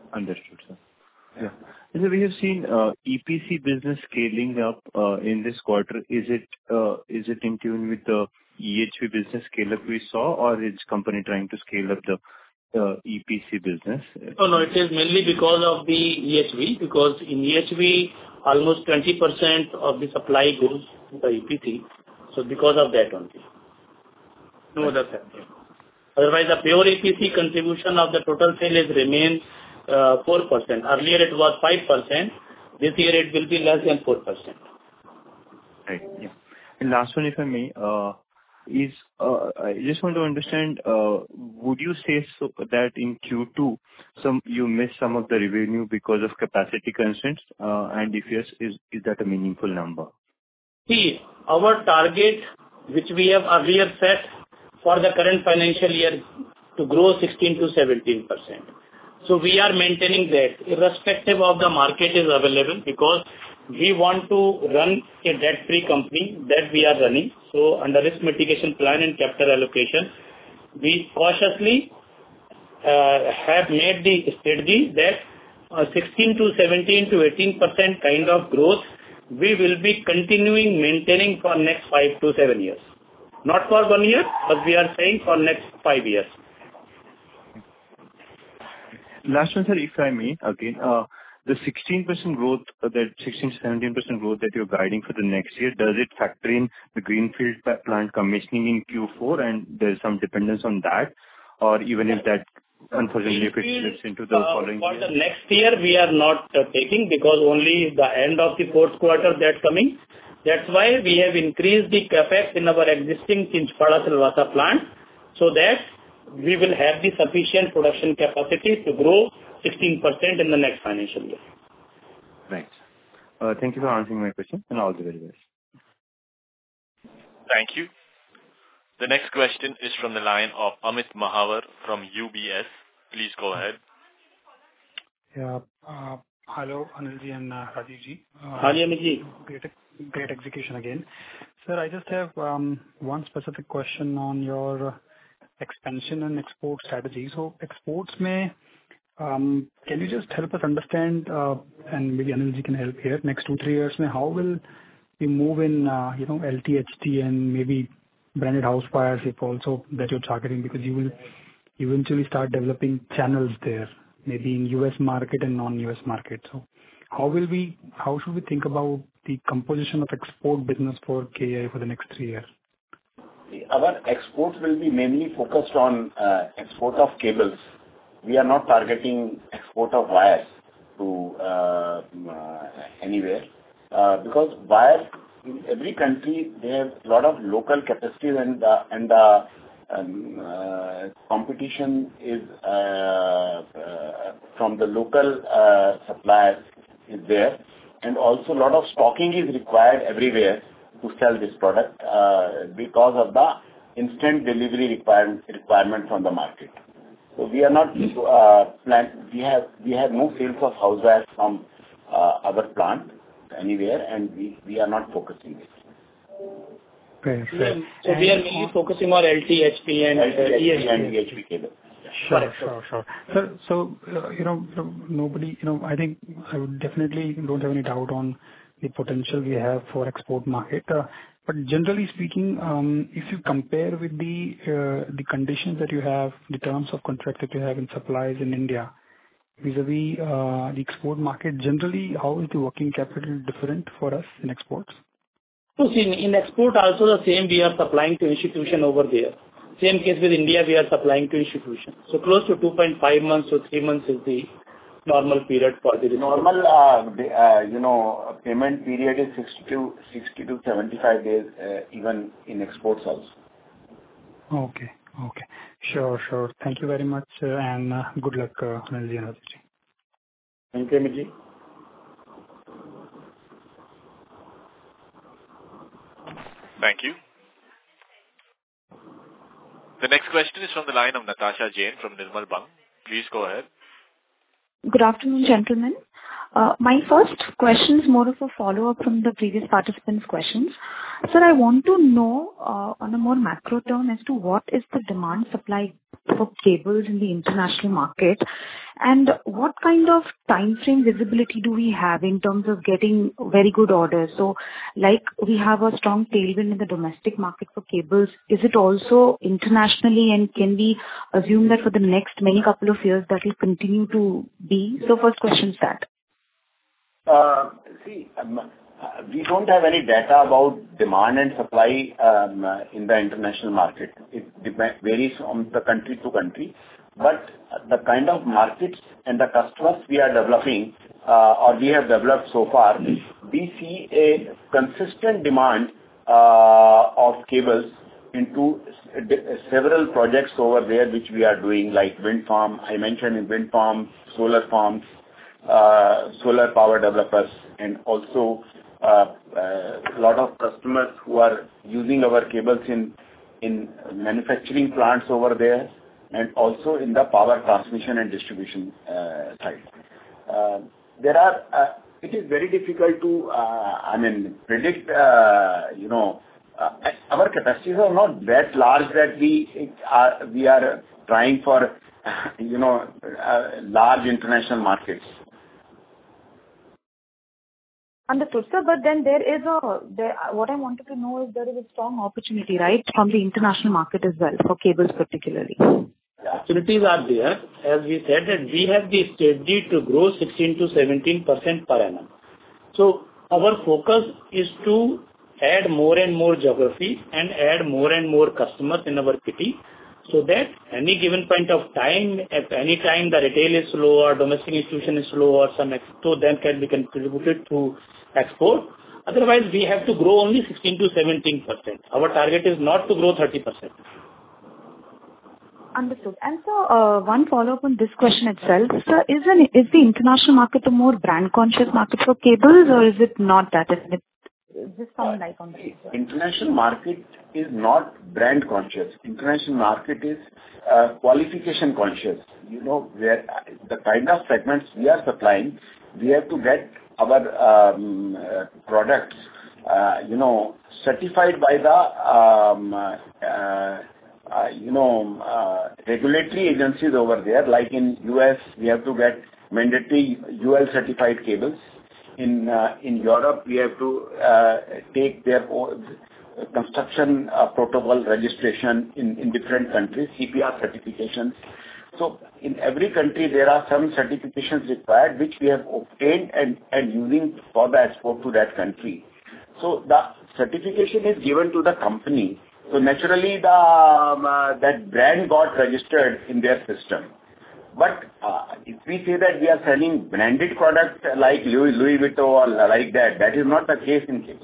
[SPEAKER 11] Understood, sir. Yeah. And so we have seen uh, E P C business scaling up uh, in this quarter. Is it uh, is it in tune with the E H V business scale-up we saw, or is company trying to scale up the uh, E P C business?
[SPEAKER 5] No, no, it is mainly because of the E H V, because in E H V, almost twenty percent of the supply goes to the E P C. So because of that only. No other factor. Otherwise, the pure E P C contribution of the total sale is remains uh, four percent. Earlier it was five percent. This year it will be less than four percent.
[SPEAKER 11] Right. Yeah. And last one, if I may, uh, is uh, I just want to understand, uh, would you say so that in Q two, some you missed some of the revenue because of capacity constraints? Uh, and if yes, is is that a meaningful number?
[SPEAKER 5] See, our target, which we have earlier set for the current financial year, to grow sixteen to seventeen percent. So we are maintaining that, irrespective of the market is available, because we want to run a debt-free company that we are running. So under risk mitigation plan and capital allocation, we cautiously uh, have made the strategy that uh, sixteen to seventeen to eighteen percent kind of growth we will be continuing maintaining for next five to seven years. Not for one year, but we are saying for next five years.
[SPEAKER 11] Last one, sir, if I may, again, uh, the sixteen percent growth, uh, that sixteen to seventeen percent growth that you're guiding for the next year, does it factor in the greenfield plant commissioning in Q four, and there's some dependence on that? Or even if that, unfortunately, if it slips into the
[SPEAKER 5] uh,
[SPEAKER 11] following
[SPEAKER 5] for
[SPEAKER 11] year?
[SPEAKER 5] For the next year, we are not uh, taking, because only the end of the fourth quarter that's coming. That's why we have increased the capex in our existing Chinchpada Silvassa plant, so that we will have the sufficient production capacity to grow sixteen percent in the next financial year.
[SPEAKER 11] Right. Uh, thank you for answering my question, and all the very best.
[SPEAKER 1] Thank you. The next question is from the line of Amit Mahawar from U B S. Please go ahead.
[SPEAKER 12] Yeah. Uh, hello, Anilji and uh, Rajivji. Uh,
[SPEAKER 5] Hi, Amitji.
[SPEAKER 12] Great, great execution again. Sir, I just have um, one specific question on your uh, expansion and export strategy. So exports may, um, can you just help us understand, uh, and maybe Anilji can help here, next two, three years, may how will we move in, uh, you know, L T H T and maybe branded house wires if also that you're targeting, because you will eventually start developing channels there, maybe in U S market and non-U S market. So how will we, how should we think about the composition of export business for K E I for the next three years?
[SPEAKER 3] Our exports will be mainly focused on uh, export of cables. We are not targeting export of wires to uh, uh, anywhere, uh, because wires in every country they have a lot of local capacities, and uh, and uh, um, uh, competition is uh, uh, from the local uh, suppliers is there, and also a lot of stocking is required everywhere to sell this product uh, because of the instant delivery requirement requirement from the market. So we are not uh, plan. We have we have no sales of house wires from uh, our plant anywhere, and we, we are not focusing it.
[SPEAKER 12] Fair,
[SPEAKER 5] Yeah,
[SPEAKER 12] fair.
[SPEAKER 5] so we are mainly focusing on L T H P and
[SPEAKER 3] L T H P
[SPEAKER 5] E H V.
[SPEAKER 3] and E H V cable.
[SPEAKER 12] Sure, sure, sure. Sir, so, uh, you know, you know, nobody, you know, I think I would definitely don't have any doubt on the potential we have for export market. Uh, But generally speaking, um, if you compare with the uh, the conditions that you have, the terms of contract that you have in supplies in India, vis-a-vis uh, the export market, generally, how is the working capital different for us in exports?
[SPEAKER 5] So see, in, in export also the same, we are supplying to institution over there. Same case with India, we are supplying to institution. So close to two point five months to three months is the normal period for the
[SPEAKER 3] normal, uh, the, uh, you know, payment period is sixty to seventy-five days, uh, even in exports also.
[SPEAKER 12] Okay, okay. Sure, sure. Thank you very much, uh, and uh, good luck, uh, Anilji and Rajivji.
[SPEAKER 5] Thank you, Amitji.
[SPEAKER 1] Thank you. The next question is from the line of Natasha Jain from Nirmal Bang. Please go ahead.
[SPEAKER 13] Good afternoon, gentlemen. Uh, my first question is more of a follow-up from the previous participants' questions. Sir, I want to know uh, on a more macro term as to what is the demand-supply for cables in the international market? And what kind of time frame visibility do we have in terms of getting very good orders? So, like we have a strong tailwind in the domestic market for cables, is it also internationally, and can we assume that for the next many couple of years that will continue to be? So first question is that.
[SPEAKER 3] Uh, see, um, we don't have any data about demand and supply um, in the international market. It dep- varies from the country to country. But the kind of markets and the customers we are developing uh, or we have developed so far, we see a consistent demand uh, of cables into s- several projects over there which we are doing, like wind farm. I mentioned in wind farm, solar farms, uh, solar power developers, and also uh, uh, a lot of customers who are using our cables in in manufacturing plants over there, and also in the power transmission and distribution uh, side. Uh, there are, uh, it is very difficult to, uh, I mean, predict, uh, you know, uh, our capacities are not that large that we are, we are trying for, you know, uh, large international markets.
[SPEAKER 13] Understood, sir. But then there is a, there, what I wanted to know is there is a strong opportunity, right, from the international market as well, for cables particularly.
[SPEAKER 5] The opportunities are there. As we said, that we have the strategy to grow sixteen to seventeen percent per annum. So our focus is to add more and more geography and add more and more customers in our kitty, so that any given point of time, at any time the retail is slow or domestic institution is slow or some export, then can be contributed to export. Otherwise, we have to grow only sixteen to seventeen percent. Our target is not to grow thirty percent.
[SPEAKER 13] Understood. And so, uh, one follow-up on this question itself. Sir, is, an, is the international market a more brand-conscious market for cables, or is it not that? Is it just some light on that?
[SPEAKER 3] International market is not brand conscious. International market is uh, qualification conscious. You know, where the kind of segments we are supplying, we have to get our um, uh, products, uh, you know, certified by the, um, uh, uh, you know, uh, regulatory agencies over there. Like in U S, we have to get mandatory U L certified cables. In uh, in Europe, we have to uh, take their own construction uh, protocol registration in, in different countries, C P R certifications. So in every country, there are some certifications required, which we have obtained and, and using for the export to that country. So the certification is given to the company. So naturally, the um, uh, that brand got registered in their system. But uh, if we say that we are selling branded products like Louis, Louis Vuitton or like that, that is not the case in case.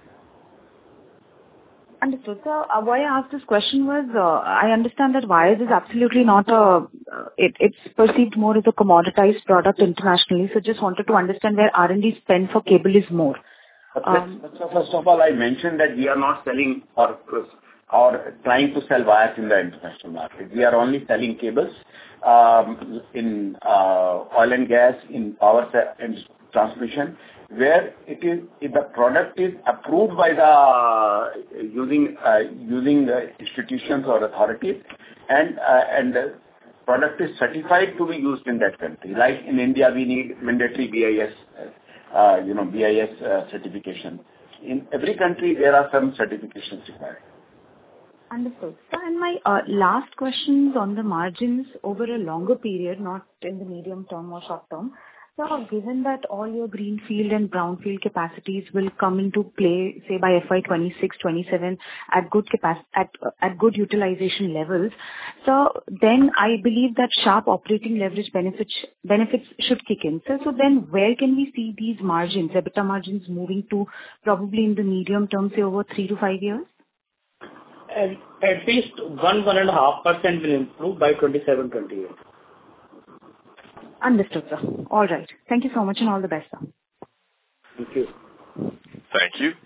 [SPEAKER 13] Understood. So, uh, why I asked this question was, uh, I understand that wires is absolutely not a, uh, it, it's perceived more as a commoditized product internationally. So, just wanted to understand where R and D spend for cable is more.
[SPEAKER 3] Um, First of all, I mentioned that we are not selling or or trying to sell wires in the international market. We are only selling cables um, in uh, oil and gas, in power and transmission, where it is if the product is approved by the using uh, using the institutions or authorities, and uh, and the product is certified to be used in that country. Like in India, we need mandatory B I S, uh, you know, B I S uh, certification. In every country, there are some certifications required.
[SPEAKER 13] Understood. So, and my uh, last question is on the margins over a longer period, not in the medium term or short term. So, given that all your greenfield and brownfield capacities will come into play, say by F Y twenty-six twenty-seven at good capac- at uh, at good utilization levels, so then I believe that sharp operating leverage benefits benefits should kick in. So, so then where can we see these margins, EBITDA margins, moving to probably in the medium term, say over three to five years?
[SPEAKER 5] At, at least one, one and a half percent will improve by twenty-seven, twenty-eight.
[SPEAKER 13] Understood, sir. All right. Thank you so much and all the best, sir.
[SPEAKER 5] Thank you.
[SPEAKER 1] Thank you.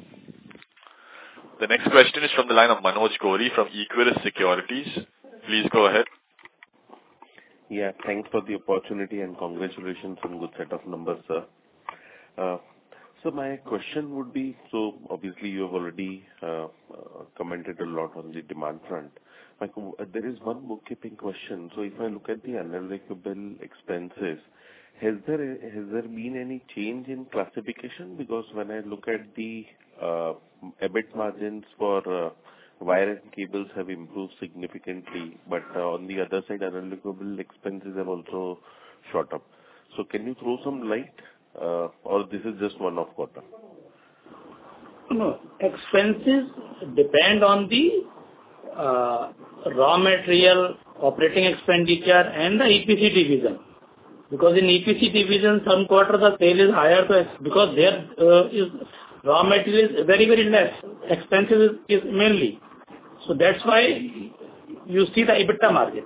[SPEAKER 1] The next question is from the line of Manoj Gori from Equirus Securities. Please go ahead.
[SPEAKER 14] Yeah, thanks for the opportunity and congratulations on good set of numbers, sir. Uh, So my question would be, so obviously you have already uh, commented a lot on the demand front. Like, uh, there is one bookkeeping question. So if I look at the unallocable expenses, has there has there been any change in classification? Because when I look at the uh, EBIT margins for uh, wire and cables have improved significantly, but uh, on the other side, unallocable expenses have also shot up. So can you throw some light, uh, or this is just one-off quarter?
[SPEAKER 5] No, expenses depend on the uh, raw material, operating expenditure, and the E P C division. Because in E P C division, some quarter the sale is higher, so it's because there uh, is raw material is very, very less. Expenses is, is mainly. So that's why you see the EBITDA margin.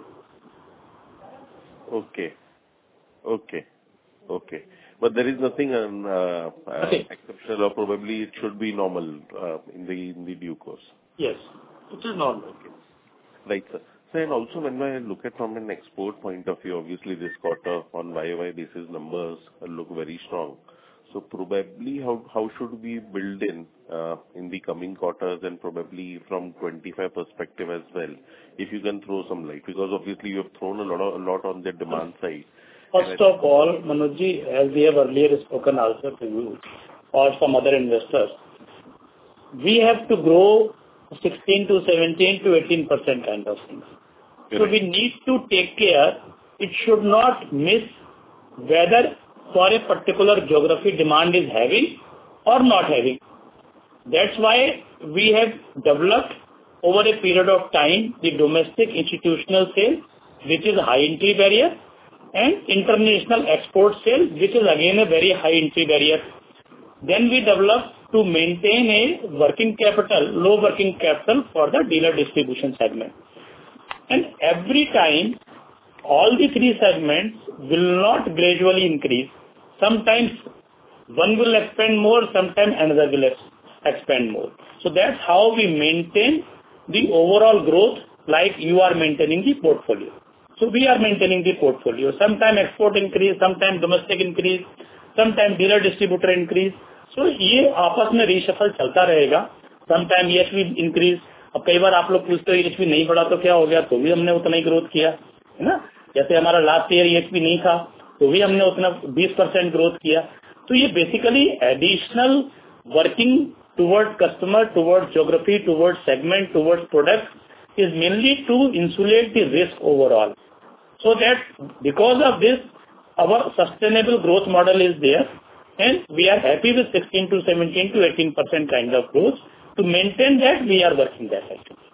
[SPEAKER 14] Okay. Okay. Okay. But there is nothing um, uh,
[SPEAKER 5] okay.
[SPEAKER 14] uh, exceptional, or probably it should be normal uh, in the in the due course.
[SPEAKER 5] Yes, it is normal.
[SPEAKER 14] Okay. Right, sir. So, and also when I look at from an export point of view, obviously this quarter on Y O Y basis numbers look very strong. So probably how how should we build in uh, in the coming quarters, and probably from twenty-five perspective as well, if you can throw some light, because obviously you have thrown a lot of, a lot on the demand side.
[SPEAKER 5] First of all, Manojji, as we have earlier spoken also to you or some other investors, we have to grow sixteen to seventeen to eighteen percent kind of things. So we need to take care. It should not miss whether for a particular geography demand is having or not having. That's why we have developed over a period of time the domestic institutional sale, which is a high entry barrier, and international export sale, which is again a very high entry barrier. Then we developed to maintain a working capital, low working capital for the dealer distribution segment. And every time, all the three segments will not gradually increase. Sometimes one will expand more, sometimes another will expand more. So that's how we maintain the overall growth, like you are maintaining the portfolio. So we are maintaining the portfolio. Sometimes export increase, sometimes domestic increase, sometimes dealer distributor increase. So ये आपस में reshuffle चलता रहेगा. Sometimes E H V increase. अब कई बार आप लोग पूछते हो E H V नहीं बढ़ा तो क्या हो गया, तो भी हमने उतना ही ग्रोथ किया, है ना. जैसे हमारा last year E H V नहीं था तो भी हमने उतना बीस परसेंट ग्रोथ किया. तो ये basically additional working toward customer, toward geography, toward segment, toward product is mainly to insulate the risk overall. So that because of this, our sustainable growth model is there, and we are happy with sixteen to seventeen to eighteen percent kind of growth. To maintain that, we are working that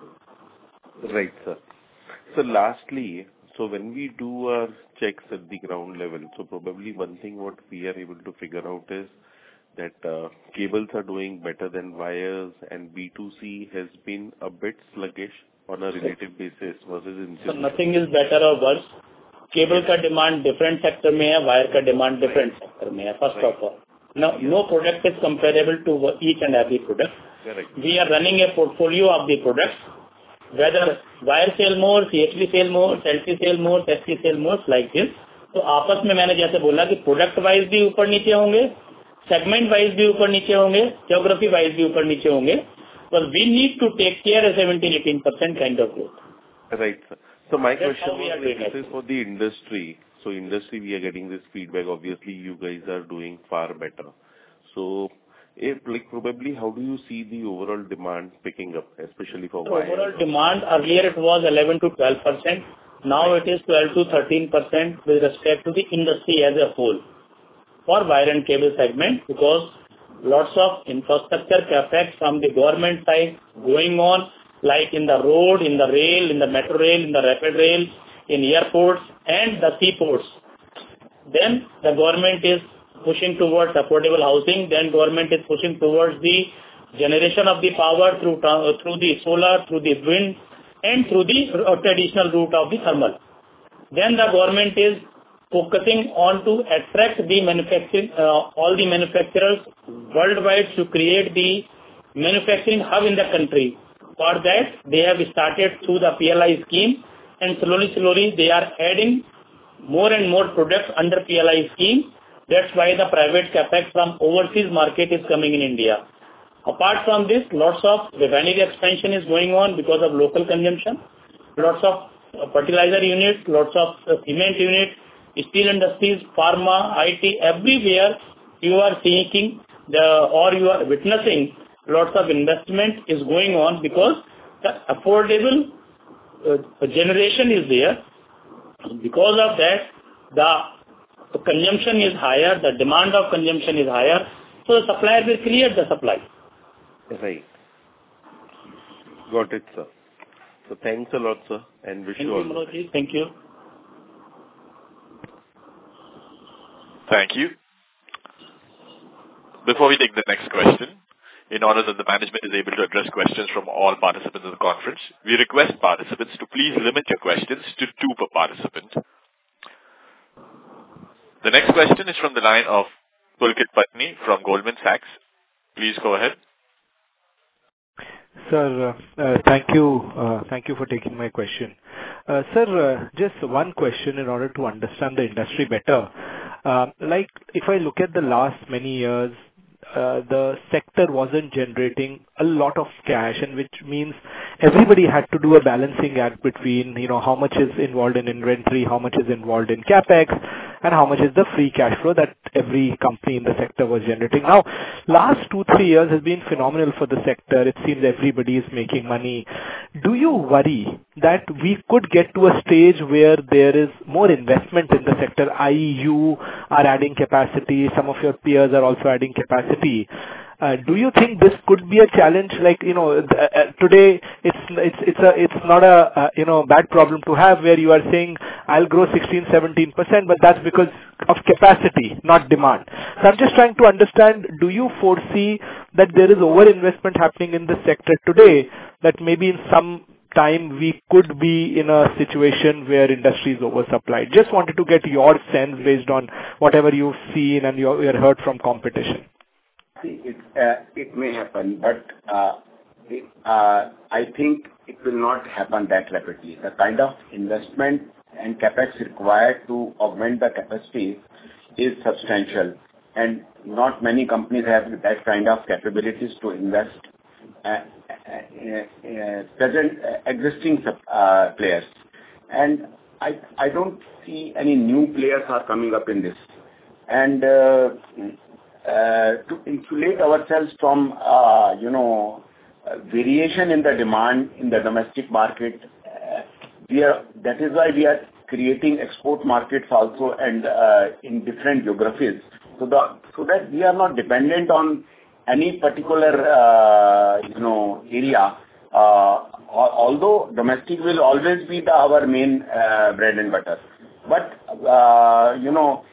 [SPEAKER 5] actually.
[SPEAKER 14] Right, sir. So lastly, so when we do our checks at the ground level, so probably one thing what we are able to figure out is that uh, cables are doing better than wires, and B two C has been a bit sluggish on a relative basis versus insulation.
[SPEAKER 5] So nothing is better or worse. Cable का demand different sector में है, wire का demand different sector में है. First of all, no no product is comparable to each and every product.
[SPEAKER 14] Correct.
[SPEAKER 5] We are running a portfolio of the products. Whether wire sell more, C H V sell more, L T sell more, S T sell more, like this. तो आपस में मैंने जैसे बोला कि product wise भी ऊपर नीचे होंगे, segment wise भी ऊपर नीचे होंगे, geography wise भी ऊपर नीचे होंगे. Well, we need to take care of seventeen to eighteen percent kind of growth.
[SPEAKER 14] Right, sir. So my
[SPEAKER 5] That's
[SPEAKER 14] question was, this is
[SPEAKER 5] it.
[SPEAKER 14] for the industry. So industry, we are getting this feedback. Obviously, you guys are doing far better. So, if, like, probably, how do you see the overall demand picking up, especially for
[SPEAKER 5] The
[SPEAKER 14] wire?
[SPEAKER 5] overall demand, earlier it was eleven to twelve percent. Now it is twelve to thirteen percent with respect to the industry as a whole for wire and cable segment, because lots of infrastructure capex from the government side going on, like in the road, in the rail, in the metro rail, in the rapid rail, in airports and the seaports. Then the government is pushing towards affordable housing. Then government is pushing towards the generation of the power through through the solar, through the wind, and through the traditional route of the thermal. Then the government is focusing on to attract the manufacturing, uh, all the manufacturers worldwide to create the manufacturing hub in the country. For that, they have started through the P L I scheme, and slowly, slowly they are adding more and more products under P L I scheme. That's why the private capex from overseas market is coming in India. Apart from this, lots of refinery expansion is going on because of local consumption. Lots of fertilizer units, lots of cement units, steel industries, pharma, I T, everywhere you are seeing the, or you are witnessing lots of investment is going on because the affordable uh, generation is there. Because of that, the, the consumption is higher, the demand of consumption is higher, so the supplier will create the supply.
[SPEAKER 14] Right. Got it, sir. So thanks a lot, sir, and wish
[SPEAKER 5] Thank
[SPEAKER 14] you all.
[SPEAKER 5] you, Manoj. Thank you.
[SPEAKER 1] Thank you. Before we take the next question, in order that the management is able to address questions from all participants in the conference, we request participants to please limit your questions to two per participant. The next question is from the line of Pulkit Patni from Goldman Sachs. Please go ahead.
[SPEAKER 15] Sir, uh, uh, thank you. Uh, thank you for taking my question. Uh, sir, uh, just one question in order to understand the industry better. Uh, like, if I look at the last many years, uh, the sector wasn't generating a lot of cash, and which means everybody had to do a balancing act between, you know, how much is involved in inventory, how much is involved in capex, and how much is the free cash flow that every company in the sector was generating. Now, last two, three years has been phenomenal for the sector. It seems everybody is making money. Do you worry that we could get to a stage where there is more investment in the sector, that is you are adding capacity, some of your peers are also adding capacity? Uh, do you think this could be a challenge? Like, you know, uh, today it's it's it's a it's not a uh, you know bad problem to have, where you are saying I'll grow sixteen, seventeen percent, but that's because of capacity, not demand. So I'm just trying to understand, do you foresee that there is over-investment happening in the sector today, that maybe in some time we could be in a situation where industry is oversupplied? Just wanted to get your sense based on whatever you've seen and you have heard from competition.
[SPEAKER 3] It, uh, it may happen, but uh, it, uh, I think it will not happen that rapidly. The kind of investment and capex required to augment the capacity is substantial, and not many companies have that kind of capabilities to invest uh, uh, uh, present uh, existing uh, players. And I, I don't see any new players are coming up in this. And uh, Uh, to insulate ourselves from, uh, you know, uh, variation in the demand in the domestic market, uh, we are, that is why we are creating export markets also, and uh, in different geographies, so the so that we are not dependent on any particular, uh, you know, area. Uh, although domestic will always be the, our main uh, bread and butter, but uh, you know.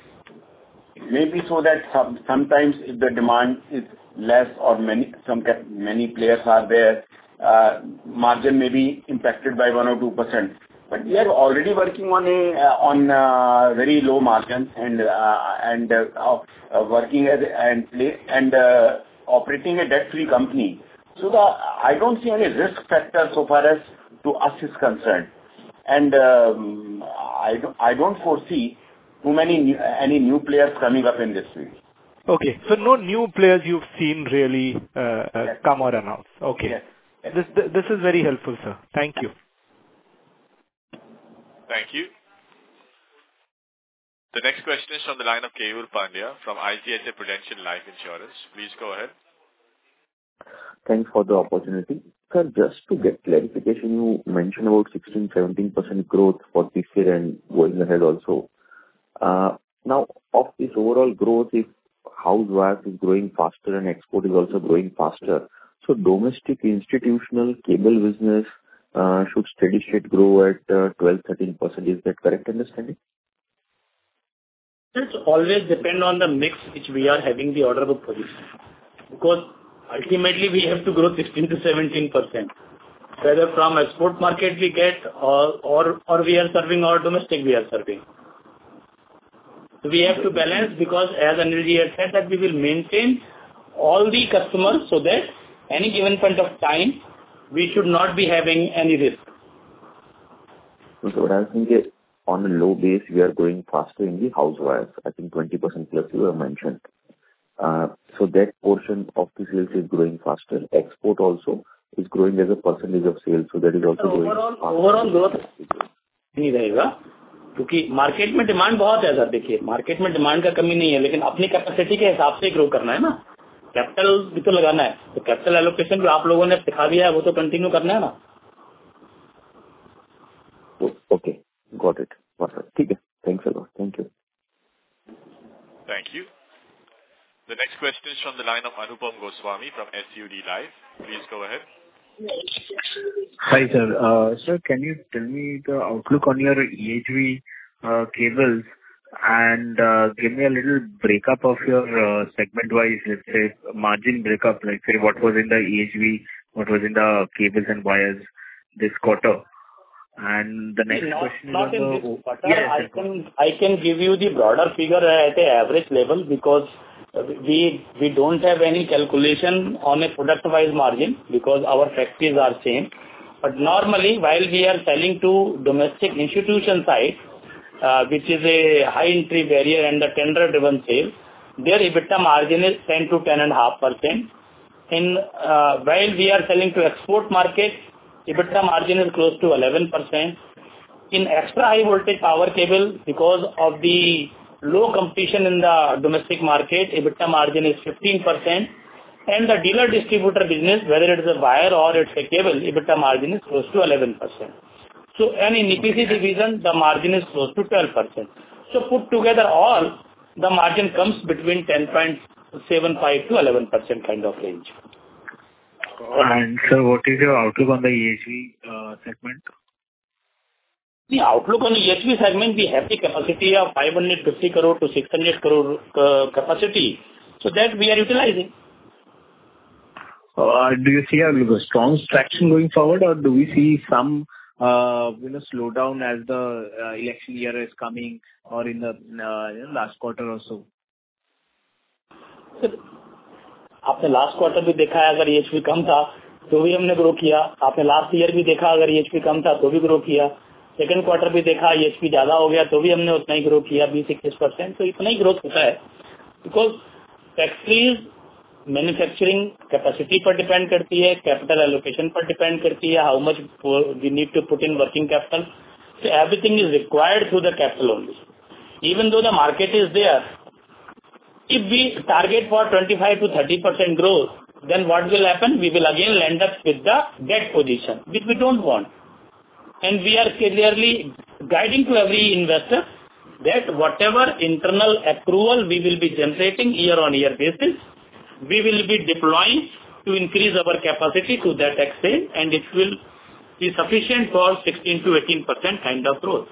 [SPEAKER 3] Maybe so that some, sometimes if the demand is less or many some many players are there, uh, margin may be impacted by one or two percent. But we are already working on a uh, on uh, very low margins, and uh, and uh, uh, working as and play, and uh, operating a debt-free company. So the I don't see any risk factor so far as to us is concerned, and um, I don't I don't foresee too many new, any new players coming up in this field.
[SPEAKER 15] Okay, so no new players you've seen really uh, uh, yes. come or announce. Okay,
[SPEAKER 3] yes. Yes.
[SPEAKER 15] This this is very helpful, sir. Thank you.
[SPEAKER 1] Thank you. The next question is from the line of Keyur Pandya from I C I C I Prudential Life Insurance. Please go ahead.
[SPEAKER 10] Thanks for the opportunity. Sir, just to get clarification, you mentioned about sixteen to seventeen percent growth for this year and going ahead also. Uh, now, of this overall growth, if house wires is growing faster and export is also growing faster, so domestic institutional cable business uh, should steady state grow at uh, twelve to thirteen percent. Is that correct understanding?
[SPEAKER 5] It always depend on the mix which we are having the order book position. Because ultimately we have to grow sixteen to seventeen percent. Whether from export market we get or, or, or we are serving or domestic we are serving. So we have to balance, because as Anilji had said that we will maintain all the customers so that any given point of time we should not be having any risk.
[SPEAKER 10] So what I was thinking, on a low base we are growing faster in the house wires. I think twenty percent plus you have mentioned. Uh, so that portion of the sales is growing faster. Export also is growing as a percentage of sales, so that is also growing faster.
[SPEAKER 5] Overall growth नहीं रहेगा क्योंकि market में demand बहुत है sir. देखिए market में demand का कमी नहीं है, लेकिन अपनी कैपेसिटी के हिसाब से ग्रो करना है ना. कैपिटल भी तो लगाना है, तो कैपिटल एलोकेशन जो आप लोगों ने सिखा दिया है वो तो कंटिन्यू करना है ना.
[SPEAKER 10] Okay, got it. परफेक्ट. ठीक है. Thanks a lot. Thank you.
[SPEAKER 1] Thank you. The next question is from the line of Anupam Goswami from S U D Live. Please go ahead.
[SPEAKER 16] Hi, sir. Uh, sir, can you tell me the outlook on your E H V uh, cables and uh, give me a little breakup of your uh, segment-wise, let's say, margin breakup, like say what was in the E H V, what was in the cables and wires this quarter. And the next
[SPEAKER 5] not,
[SPEAKER 16] question
[SPEAKER 5] not
[SPEAKER 16] is
[SPEAKER 5] in
[SPEAKER 16] on
[SPEAKER 5] this
[SPEAKER 16] the...
[SPEAKER 5] quarter.
[SPEAKER 16] Yes,
[SPEAKER 5] I can I can give you the broader figure at a average level because we we don't have any calculation on a product-wise margin because our factories are same. But normally, while we are selling to domestic institution side, uh, which is a high entry barrier and the tender-driven sale, their EBITDA margin is ten to ten and a half percent. In uh, while we are selling to export market, EBITDA margin is close to eleven percent. In extra high voltage power cable, because of the low competition in the domestic market, EBITDA margin is fifteen percent. And the dealer distributor business, whether it is a wire or it's a cable, EBITDA margin is close to eleven percent. So, and in E P C division, the margin is close to twelve percent. So, put together all, the margin comes between ten point seven five to eleven percent kind of range.
[SPEAKER 16] And sir, what is your outlook on the E H V uh, segment?
[SPEAKER 5] The outlook on the E H V segment, we have the capacity of five hundred fifty crore to six hundred crore uh, capacity. So that we are utilizing.
[SPEAKER 16] Uh, do you see a strong traction going forward, or do we see some uh, you know slowdown as the uh, election year is coming, or in the uh, you know, last quarter or so?
[SPEAKER 5] आपने last quarter भी देखा है, अगर E H V कम था तो भी हमने grow किया. आपने लास्ट ईयर भी देखा, अगर E H V कम था तो भी ग्रो किया. सेकंड क्वार्टर भी देखा, E H V ज्यादा हो गया तो भी हमने उतना ही ग्रो किया, बीस इक्कीस परसेंट. तो इतना ही ग्रोथ होता है बिकॉज फैक्ट्रीज मैन्युफैक्चरिंग कैपेसिटी पर डिपेंड करती है, कैपिटल एलोकेशन पर डिपेंड करती है, how much we need to put in working capital. So everything is required through the capital only. Even though the market is there, if we target for twenty-five to thirty percent growth, then what will happen? We will again land up with the debt position, which we don't want. And we are clearly guiding to every investor that whatever internal accrual we will be generating year on year basis, we will be deploying to increase our capacity to that extent, and it will be sufficient for sixteen to eighteen percent kind of growth.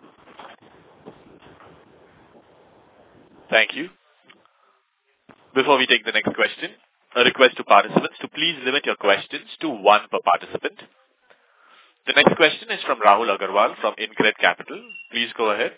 [SPEAKER 1] Thank you. Before we take the next question, a request to participants to please limit your questions to one per participant. The next question is from Rahul Agarwal from InCred Capital. Please go ahead.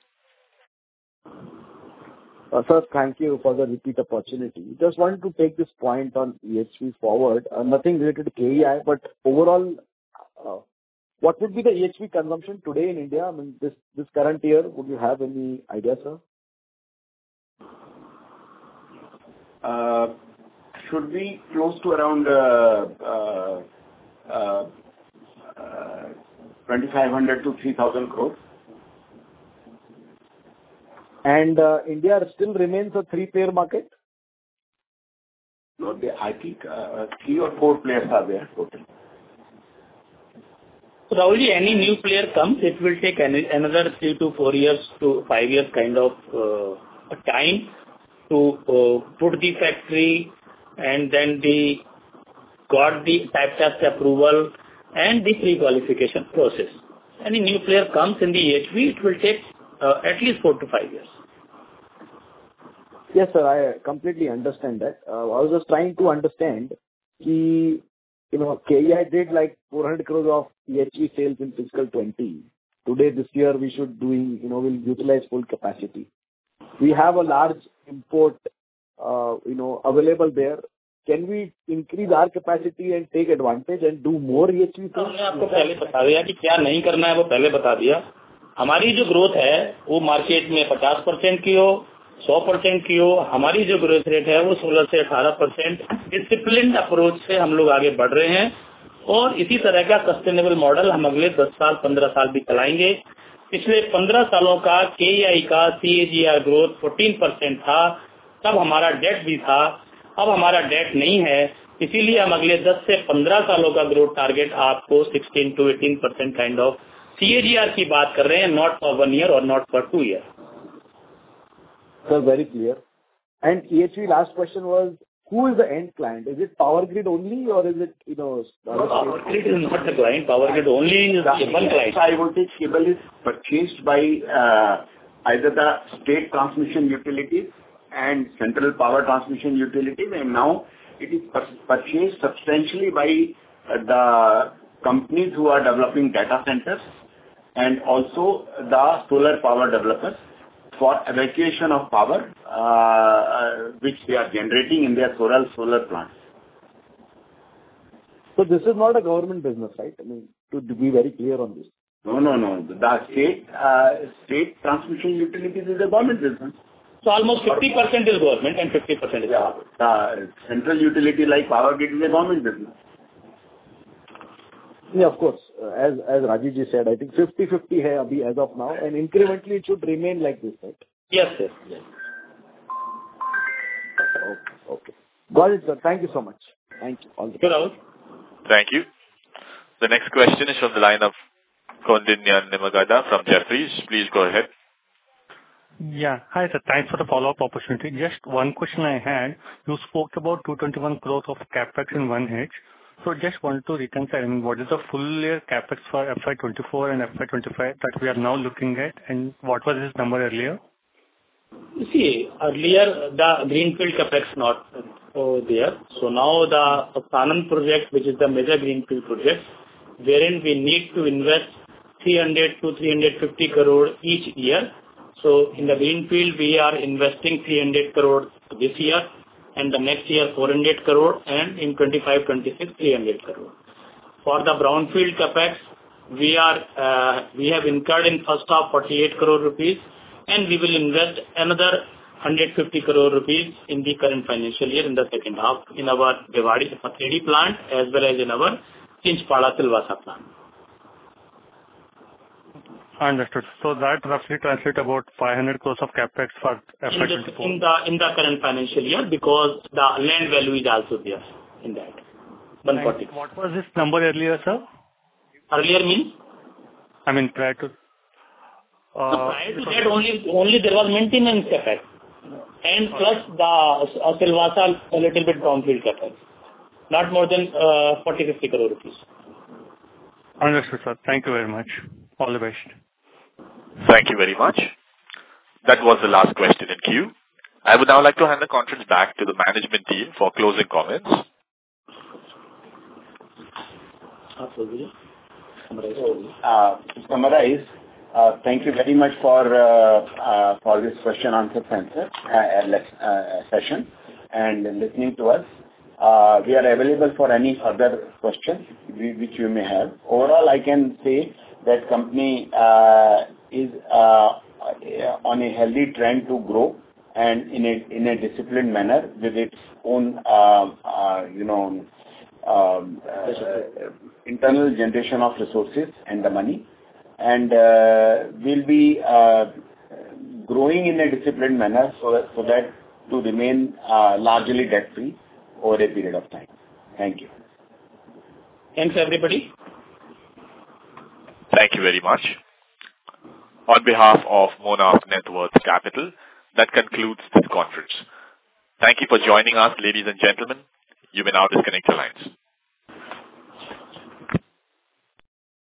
[SPEAKER 4] Uh, sir, thank you for the repeat opportunity. Just wanted to take this point on E H V forward. Uh, nothing related to K E I, but overall, uh, what would be the E H V consumption today in India? I mean, this, this current year, would you have any idea, sir?
[SPEAKER 3] Uh, should be close to around uh, uh, uh, uh, twenty-five hundred to three thousand crores.
[SPEAKER 4] And uh, India still remains a three-player market?
[SPEAKER 3] No, they, I think uh, three or four players are there total.
[SPEAKER 5] So Rahulji, any new player comes, it will take any, another three to four years to five years kind of uh, time to uh, put the factory, and then the got the type test approval and the pre-qualification process. Any new player comes in the E H V, it will take uh, at least four to five years.
[SPEAKER 4] Yes, sir, I completely understand that. Uh, I was just trying to understand, ki, you know, K E I did like four hundred crores of E H V sales in fiscal twenty. Today, this year, we should doing, you know, we'll utilize full capacity. We have a large import, uh, you know, available there. Can we increase our capacity and take advantage and do more E H V sales?
[SPEAKER 5] हमने आपको पहले बता दिया कि क्या नहीं करना है, वो पहले बता दिया. हमारी जो ग्रोथ है वो मार्केट में fifty percent की हो सौ परसेंट की हो, हमारी जो ग्रोथ रेट है वो सोलह से अठारह परसेंट डिसिप्लिन्ड अप्रोच से हम लोग आगे बढ़ रहे हैं और इसी तरह का सस्टेनेबल मॉडल हम अगले दस साल पंद्रह साल भी चलाएंगे। पिछले पंद्रह सालों का के ई आई का C A G R growth चौदह परसेंट था, तब हमारा डेट भी था, अब हमारा डेट नहीं है, इसीलिए हम अगले दस से पंद्रह सालों का ग्रोथ टारगेट आपको सोलह टू अठारह percent kind of C A G R की बात कर रहे हैं, नॉट फॉर वन ईयर और not for two year.
[SPEAKER 4] Sir, very clear. And E H V, last question was, who is the end client? Is it Power Grid only or is it, you know,
[SPEAKER 5] no, Power Grid is not the client. Power Grid only is the one client.
[SPEAKER 3] High voltage cable is purchased by uh, either the state transmission utilities and central power transmission utilities, and now it is purchased substantially by uh, the companies who are developing data centers and also the solar power developers for evacuation of power uh, which they are generating in their solar solar plants.
[SPEAKER 4] So this is not a government business, right? I mean, to be very clear on this.
[SPEAKER 3] No, no, no. The state uh, state transmission utilities is a government business.
[SPEAKER 5] So almost fifty percent is government and fifty percent is
[SPEAKER 3] yeah. The central utility like Power Grid is a government business.
[SPEAKER 4] Yeah, of course. Uh, as as Rajiv ji said, I think fifty fifty hai abhi as of now, and incrementally it should remain like this, right?
[SPEAKER 5] Yes, sir. Yes.
[SPEAKER 4] Okay, okay. Got it, sir. Thank you so much. Thank you. All the
[SPEAKER 5] best.
[SPEAKER 1] Thank you. The next question is from the line of Kaundinya Nimmagadda from Jefferies. Please go ahead.
[SPEAKER 9] Yeah. Hi, sir. Thanks for the follow-up opportunity. Just one question I had. You spoke about two hundred twenty-one crores of capex in one H. So just want to reconcile, I mean, what is the full year capex for F Y twenty-four and F Y twenty-five that we are now looking at, and what was this number earlier?
[SPEAKER 5] You see, earlier the greenfield capex not uh, there. So now the Sanand project, which is the major greenfield project, wherein we need to invest three hundred to three hundred fifty crore each year. So in the greenfield, we are investing three hundred crore this year, and the next year four hundred crore, and in twenty-five twenty-six three hundred crore. For the brownfield capex, we are uh, we have incurred in first half forty-eight crore rupees, and we will invest another one hundred fifty crore rupees in the current financial year in the second half in our Bhiwadi Pathredi plant as well as in our Chinchpada Silvassa plant.
[SPEAKER 9] Understood. So that roughly translates about five hundred crores of capex for F Y twenty-four.
[SPEAKER 5] In the in the current financial year, because the land value is also there in that. one forty.
[SPEAKER 9] What was this number earlier, sir?
[SPEAKER 5] Earlier means?
[SPEAKER 9] I mean, prior to... Uh,
[SPEAKER 5] so prior to that, only only there was maintenance capex. And plus the uh, Silvassa, a little bit brownfield capex. Not more than uh, forty to fifty crore rupees.
[SPEAKER 9] Understood, sir. Thank you very much. All the best.
[SPEAKER 1] Thank you very much. That was the last question in queue. I would now like to hand the conference back to the management team for closing comments.
[SPEAKER 3] Uh, to summarize, uh, thank you very much for uh, uh, for this question answer answer uh, uh, session and listening to us. Uh, we are available for any further questions which you may have. Overall, I can say that company uh, is uh, on a healthy trend to grow and in a in a disciplined manner with its own uh, uh, you know um, uh, internal generation of resources and the money, and uh, will be uh, growing in a disciplined manner so that, so that to remain uh, largely debt free over a period of time. Thank you.
[SPEAKER 5] Thanks everybody.
[SPEAKER 1] Thank you very much. On behalf of Monarch Networth Capital, that concludes this conference. Thank you for joining us, ladies and gentlemen. You may now disconnect your lines.